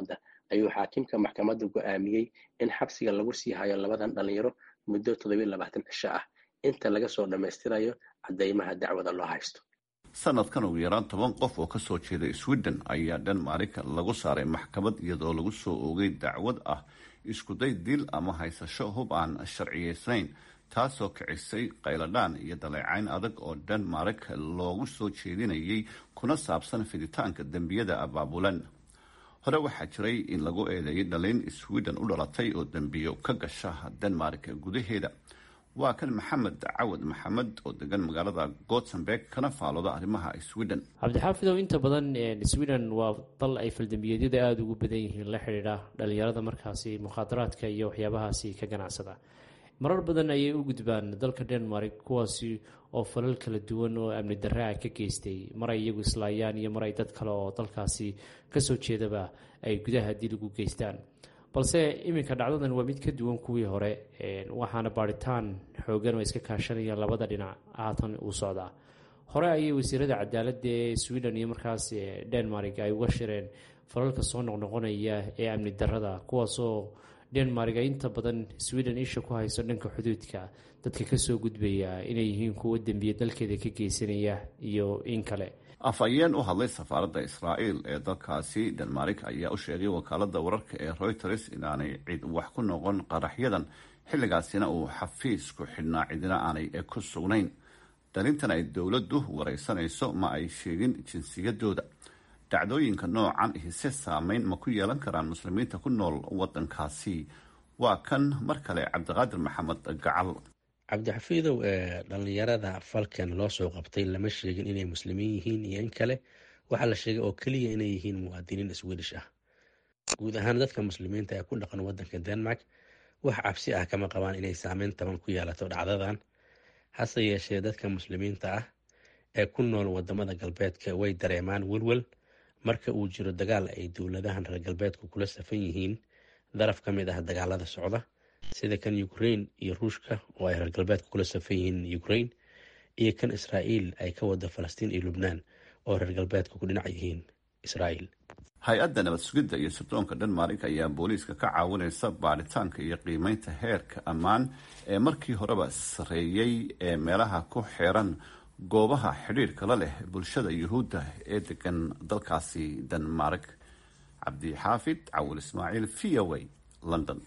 ayuu xaakimka maxkamadda go'aamiyey in xabsiga lagu sii hayo labadan dhalinyaro muddo 27 cisho ah inta laga soo dhammaystirayo caddeymaha dacwada loo haysto. sanadkan ugu yaraan 10 qof oo ka soo jeeda Sweden ayaa Denmark lagu saaray maxkamad iyadoo lagu soo oogay dacwad ah iskuday dil ama haysasho hub aan sharciyeysnayn, taasoo kicisay qayladhaan iyo daleecayn adag oo Denmark loogu soo jeedinayay kuna saabsan fiditaanka dembiyada abaabulan. hore waxaa jiray in lagu eedeeyay dhalin Sweden u dhalatay oo dembiyo ka gasha Denmark gudaheeda. waa kan maxamed cawad maxamed oo degan magaalada Gothenburg kana faalooda arrimaha Sweden. cabdixaafidow, inta badan Sweden waa dal ay faldambiyeedyada aada ugu badan yihiin la xidhiidha dhalinyarada markaasi mukhaadaraadka iyo waxyaabahaasi ka ganacsada. marar badan ayay u gudbaan dalka Denmark kuwaasi oo falal kala duwan oo amni darre ah ka geystay, mar ay iyagu islaayaan iyo mar ay dad kale oo dalkaasi kasoo jeedaba ay gudaha dil ugu geystaan. balse iminka dhacdadan waa mid ka duwan kuwii hore, waxaana baaritaan xoogan oo iska kaashanayaan labada dhinac haatan uu socdaa. hore ayay wasiirada cadaaladda ee Sweden iyo markaas Denmark ay uga shireen falalka soo noqnoqonaya ee amni darrada, kuwaasoo Denmark ay inta badan Sweden isha ku hayso dhanka xuduudka dadka kasoo gudbaya inay yihiin kuwo dembiye dalkeeda ka geysanaya iyo in kale. afhayeen u hadlay safaaradda Israa'iil ee dalkaasi Denmark ayaa u sheegay wakaaladda wararka ee Reuters inaanay cid wax ku noqon qaraxyadan, xilligaasina uu xafiisku xidhnaa cidina aanay ku sugnayn. dalintan ay dowladdu wareysanayso ma ay sheegin jinsiyadooda. dhacdooyinka noocan hise saameyn ma ku yeelan karaan muslimiinta ku nool wadankaasi? waa kan mar kale cabdiqaadir maxamed gacal. cabdixafiidow, dhalinyarada falkan loo soo qabtay lama sheegin inay muslimiin yihiin iyo in kale. waxaa la sheegay oo keliya inay yihiin muwaadiniin Swedish ah. guud ahaan dadka muslimiinta ee ku dhaqan wadanka Denmark wax cabsi ah kama qabaan inay saameyn taban ku yeelato dhacdadan. hase yeeshee dadka muslimiinta ah ee ku nool wadamada galbeedka way dareemaan welwel marka uu jiro dagaal ay dowladahan reer galbeedku kula safan yihiin daraf ka mid ah dagaalada socda, sida kan Ukraine iyo Ruushka oo ay reer galbeedku kula safan yihiin Ukraine, iyo kan Israa'iil ay ka wada Falastiin iyo Lubnaan oo reer galbeedku ku dhinac yihiin Israa'iil. hay-adda nabad sugidda iyo sirdoonka Denmark ayaa booliiska ka caawinaysa baaritaanka iyo qiimeynta heerka ammaan ee markii horeba sareeyay ee meelaha ku xeeran goobaha xidhiirka la leh bulshada yuhuudda ee degan dalkaasi Denmark. cabdixaafid cawil ismaaciil, VOA, London.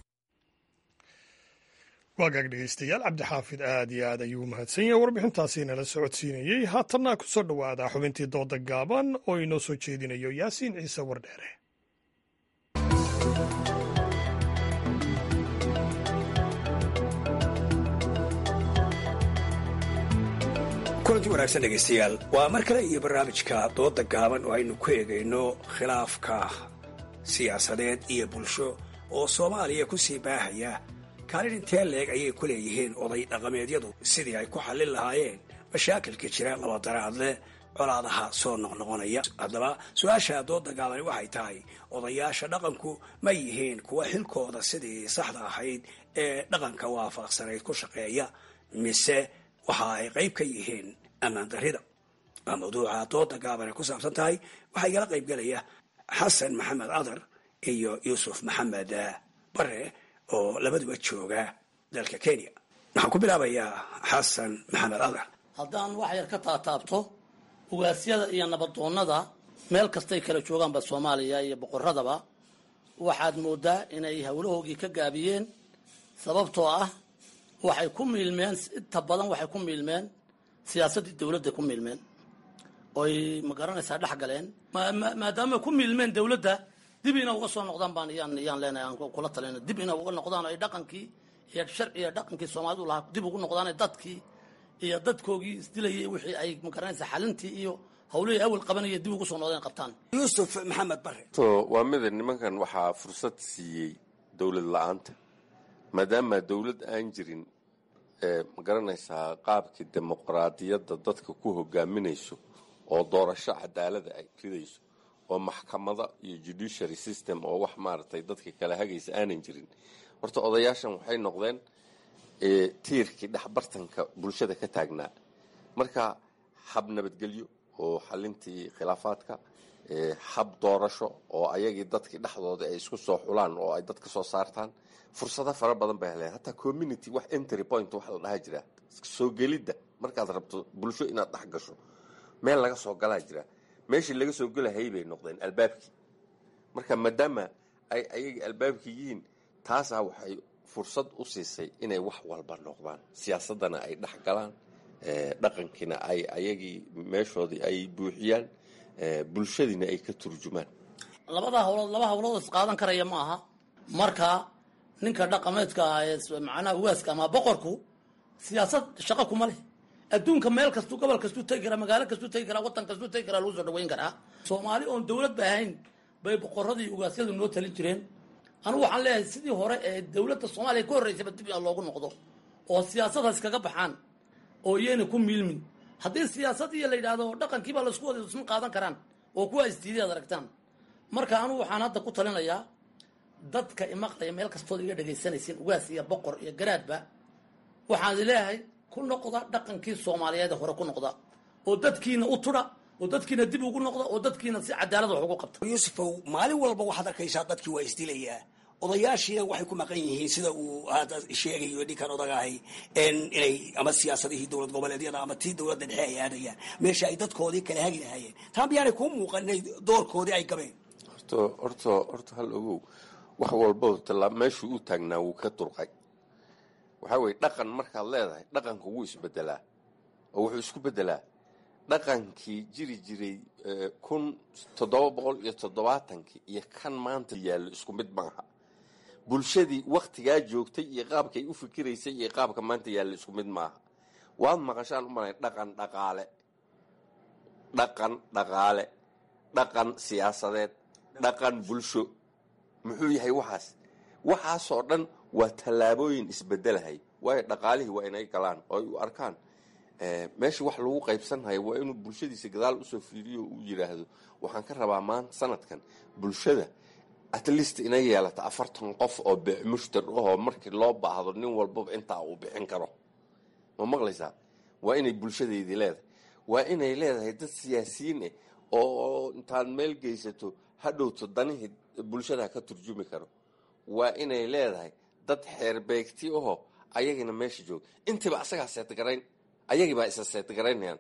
waagaag dhegeystayaal, cabdixaafid aad iyo aad ayuu mahadsan yahay warbixintaasi nala socodsiinayey. haatanna ku soo dhowaada xubintii dooda gaaban oo inoo soo jeedinayo yaasiin ciise wardheere. kulanti wanaagsan dhegaystayaal, waa mar kale iyo barnaamijka dooda gaaban oo aynu ku eegayno khilaafka siyaasadeed iyo bulsho oo Soomaaliya ku sii baahaya. kaalin intee leeg ayay ku leeyihiin oday dhaqameedyadu sidii ay ku xallin lahaayeen mashaakilka jira labadaraadle colaadaha soo noqnoqonaya? haddaba su-aasha dooda gaabani waxay tahay, odayaasha dhaqanku ma yihiin kuwa xilkooda sidii saxda ahayd ee dhaqanka waafaqsanayd ku shaqeeya, mise waxa ay qayb ka yihiin ammaan darrida? waa mawduuca dooda gaabani ku saabsan tahay. waxaa igala qayb gelaya xasan maxamed adar iyo yuusuf maxamed bare oo labaduba jooga dalka Kenya. waxaan ku bilaabayaa xasan maxamed adar. haddaan wax yar ka taataabto ugaasyada iyo nabadoonnada meel kastay kala joogaanba Soomaaliya iyo boqoradaba, waxaad moodaa inay howlahoogii ka gaabiyeen, sababtoo ah waxay ku miilmeen, inta badan waxay ku miilmeen siyaasaddii dowladda ku miilmeen, oy magaranaysaa dhex galeen. maadaama ku miilmeen dowladda, dib ina uga soo noqdaan baan yaan leenahay, aan kula talina dib ina uga noqdaan ay dhaqankii iyo sharciga dhaqankii Soomaalidu lahaa dib ugu noqdaan dadkii iyo dadkoogii isdilayay wixii ay magaranaysaa xalintii iyo howlihii awal qabanaya dib ugu soo noqdeen qabtaan. yuusuf maxamed bare. waa mid nimankan waxaa fursad siiyey dowlad la-aanta, maadaama dowlad aan jirin magaranaysaa qaabkii dimuqraadiyadda dadka ku hogaaminayso oo doorasho cadaalada ay ridayso oo maxkamada iyo judiciary system oo wax maaragtay dadka kala hagaysa aanan jirin. horta odayaashan waxay noqdeen tiirkii dhexbartanka bulshada ka taagnaa. marka hab nabadgelyo oo xalintii khilaafaadka, hab doorasho oo ayagii dadkii dhexdooda ay isku soo xulaan oo ay dad ka soo saartaan. fursado fara badan bay heleen. hataa community wax entry point wax la dhaha jira, soo gelidda markaad rabto bulsho inaad dhex gasho meel laga soo galaa jira. meeshii laga soo gelahayay bay noqdeen albaabkii. marka maadaama ay ayagii albaabkii yihiin, taasaa waxay fursad u siisay inay wax walba noqdaan, siyaasaddana ay dhex galaan, dhaqankiina ay ayagii meeshoodii ay buuxiyaan, bulshadiina ay ka turjumaan. laba hawlood is qaadan karaya ma aha. marka ninka dhaqameedka ah ee macnaha waaska ama boqorku siyaasad shaqo kuma leh. adduunka meel kastuu gobol kastuu tegi karaa, magaalo kastuu tegi karaa, waddan kastuu tegi karaa, lagu soo dhaweyn karaa. soomaali oon dawlad ba ahayn bay boqoradii ugaasyadu noo talin jireen. anugu waxaan leeyahay sidii hore ee dawladda soomaaliya ka horreysayba dib in loogu noqdo oo siyaasadaas kaga baxaan oo iyayna ku miilmin. haddii siyaasad iyo la yidhaahdo dhaqankiibaa laisku wada isma qaadan karaan oo kuwa istiidii ad aragtaan. marka anugu waxaan hadda ku talinayaa dadka imaqlaya meel kastood iga dhegaysanaysiin, ugaas iyo boqor iyo garaadba, waxaan leeyahay ku noqda dhaqankii soomaaliyeed hore ku noqda oo dadkiina u tudha oo dadkiina dib ugu noqda oo dadkiina si cadaalad wax ugu qabta. yuusufow, maalin walba waxaad arkaysaa dadkii waa isdilayaa, odayaashiina waxay ku maqan yihiin sida uu hadda sheegayo ninkan odagahay inay ama siyaasadihii dowlad goboleedyada ama tii dowladda dhexe ay aadayaan meesha ay dadkoodii kala hagi lahaayeen. taa miyaanay kuu muuqan inay doorkoodii ay gabeen? horta hal ogow, wax walba meeshuu u taagnaa wuu ka durqay. waxaa weye dhaqan markaad leedahay, dhaqanka wuu isbedelaa oo wuxuu isku bedelaa dhaqankii jiri jiray 1770 iyo kan maanta yaallo isku mid maaha. bulshadii waktigaa joogtay iyo qaabkay u fikiraysay iyo qaabka maanta yaallo isku mid maaha. waad maqashaan u malay dhaqan dhaqaale, dhaqan siyaasadeed, dhaqan bulsho. muxuu yahay waxaasoo dhan waa tallaabooyin isbedelahay. waayo dhaqaalihii waa inay galaan oo ay u arkaan meesha wax lagu qaybsanhayo waa inuu bulshadiisa gadaal usoo fiiriyo uu yidhaahdo waxaan ka rabaa maanta sanadkan bulshada at least inay yeelata 40 qof oo mushtar ahoo markii loo baahdo nin walbaba intaa uu bixin karo. ma maqlaysaa? waa inay bulshadeydii leedahay. waa inay leedahay dad siyaasiyiin ah oo intaad meel geysato hadhowto danihii bulshada ka turjumi karo. waa inay leedahay dad xeerbeegti ahoo ayagina meesha jooga. intiiba asagaa seetgarayn, ayagibaa isa seetgaraynayaan.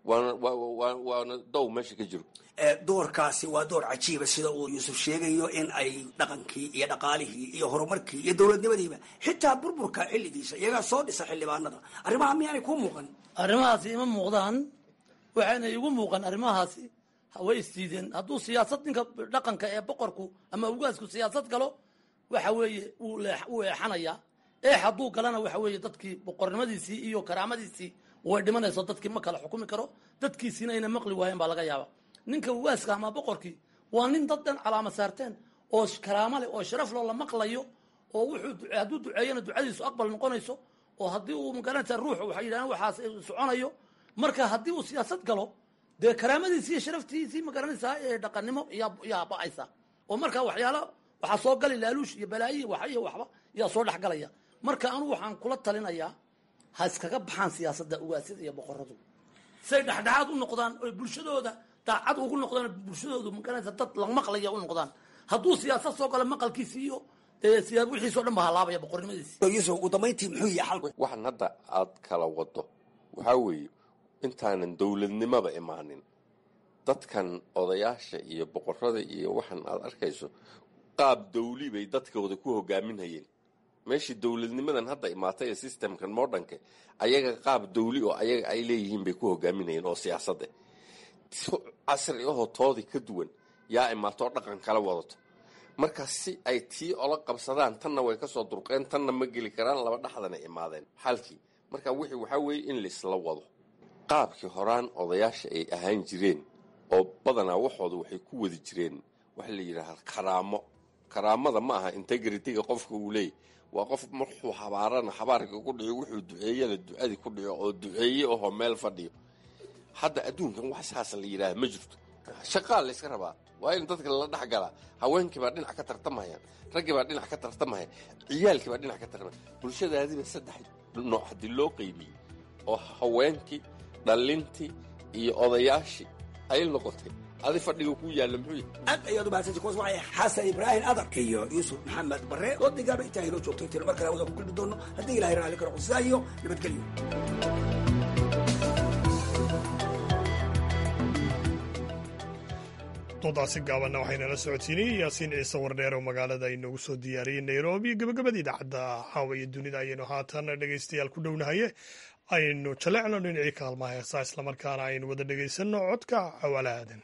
waana dow meesha ka jiro. doorkaasi waa door cajiiba sida uu yuusuf sheegayo, in ay dhaqankii iyo dhaqaalihii iyo horumarkii iyo dowladnimadiiba xitaa burburka xilligiisa iyagaa soo dhisa xildhibaanada. arrimaha miyaanay kuu muuqan? arrimahaasi ima muuqdaan. waxayna igu muuqan arrimahaasi way isdiideen. hadduu siyaasad ninka dhaqanka ee boqorku ama ugaasku siyaasad galo, waxa weeye wuu eexanayaa. hadduu galana waxa weeye dadkii boqornimadiisii iyo karaamadiisii way dhimanayso. dadkii ma kala xukumi karo, dadkiisiina ayna maqli waayeen baa laga yaaba. ninka ugaaska ama boqorkii waa nin dad dhan calaama saarteen oo karaamo leh oo sharaf loo la maqlayo oo hadduu duceeyana ducadiisu aqbal noqonayso, oo haddii uu magaranaysa ruuxu waxay yidhahdeen waxaas soconayo. marka haddii uu siyaasad galo, dee karaamadiisii iyo sharaftiisii magaranaysaa ee dhaqannimo yaa ba'aysa. oo marka waxaa soo gali laaluush iyo balaayi iyo waxba yaa soo dhexgalaya. marka anugu waxaan kula talinayaa ha iskaga baxaan siyaasadda ugaasyada iyo boqoradu, say dhexdhexaad u noqdaan oy bulshadooda daacad ugu noqdaan, bulshadoodu magaranaysa dad la maqlaya u noqdaan. hadduu siyaasad soo galo maqalkiisi iyo wixiisoo dhan ba halaabaya boqornimadiisi. ugu dambayntii muxuu yahay xalku? waxaan hadda aad kala wado waxaa weeye intaanan dowladnimaba imaanin, dadkan odayaasha iyo boqorada iyo waxaan aad arkayso qaab dawli bay dadkooda ku hogaaminhayeen. meeshii dowladnimadan hadda imaatay ee systemkan modernka, ayaga qaab dawli oo ayaga ay leeyihiin bay ku hogaaminayeen oo siyaasad ah. casri ahoo toodii ka duwan yaa imaatoo dhaqan kala wadato. marka si ay tii ola qabsadaan, tanna way kasoo durqeen, tanna ma geli karaan, laba dhexdana imaadeen xalkii. marka wixii waxaa weeye in laisla wado qaabkii horaan odayaasha ay ahaan jireen, oo badanaa waxooda waxay ku wadi jireen waxa la yidhaaha karaamada ma aha integrityga qofka uu leeyahy. waa qof markuu habaarana habaarka ku dhico, wuxuu duceeyana ducadii ku dhico oo duceeye ahoo meel fadhiyo. hadda adduunkan wax saas la yidhaaha ma jirto. shaqaa la yska rabaa, waa in dadka lala dhex galaa. haweenkii baa dhinac ka tartamayaan, raggii baa dhinac ka tartamaya, ciyaalkii baa dhinac ka tartamaya. bulshadaadiiba 3 nooc haddii loo qaybiyey oo haweenkii, dhalintii iyo odayaashii ay noqotay, adi fadhiga ku yaalla muxuu yahay aad ayaad u mahadsantahay kuwaas waxay xasan ibraahim adar iyo yuusuf maxamed barre oo digaaba intaa inoo joogtay tiro mar kale wada ku kulmi doono haddii ilahay raalli karo qusaa iyo nabadgelyo doodaasi gaabanna waxaynala socodsiinayay yaasiin ciise wardheer oo magaalada inoogu soo diyaariyey nairobi gabagabada idaacadda caawa iyo dunida ayaynu haatan dhegaystayaal ku dhownahaye aynu jaleecno dhinacii kaalmaha heesaa islamarkaana aynu wada dhegaysanno codka Cawaale Aadan.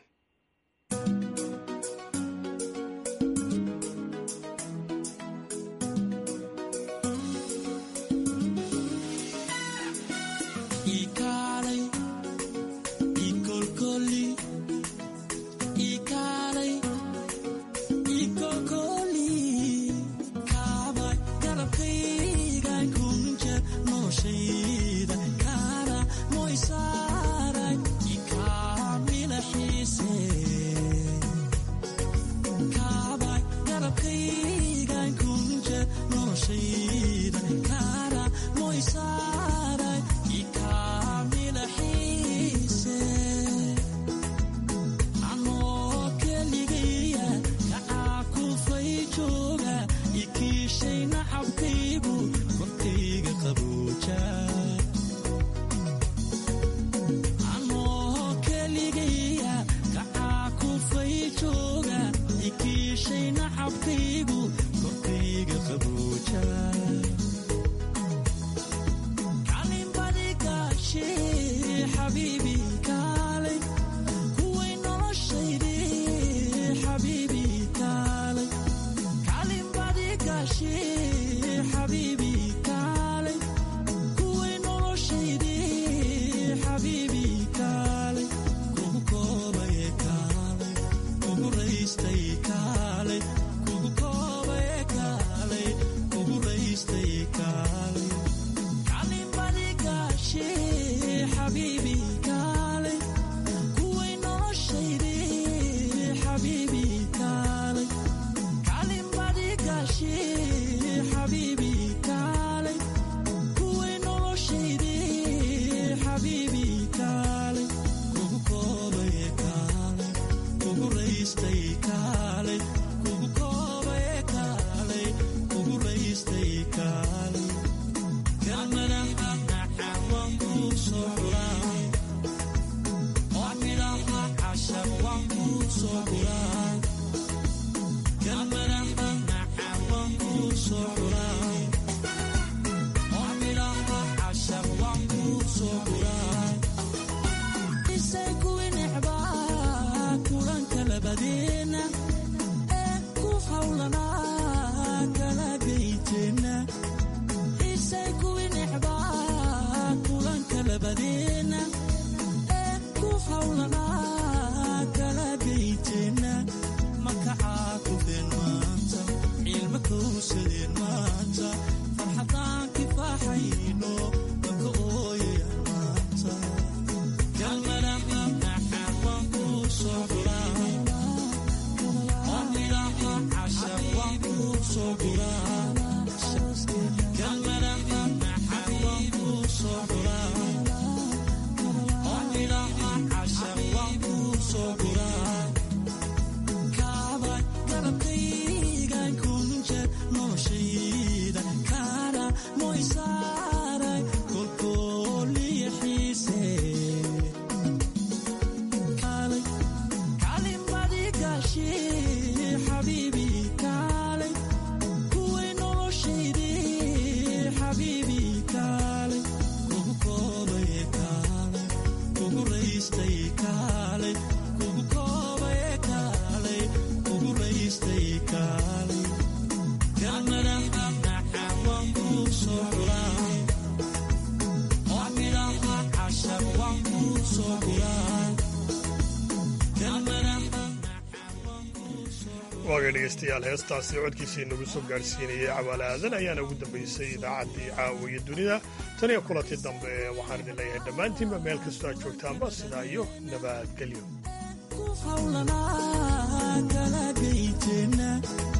waaga dhegaystayaal heestaasi codkiisii nagu soo gaadhsiinayay Cawaale Aadan ayaana ugu dambaysay idaacaddii caawa iyo dunida tan iyo kulantii dambe waxaan idin leeyahay dhammaantiinba meel kastoo aad joogtaanba sidaa iyo nabadgelyo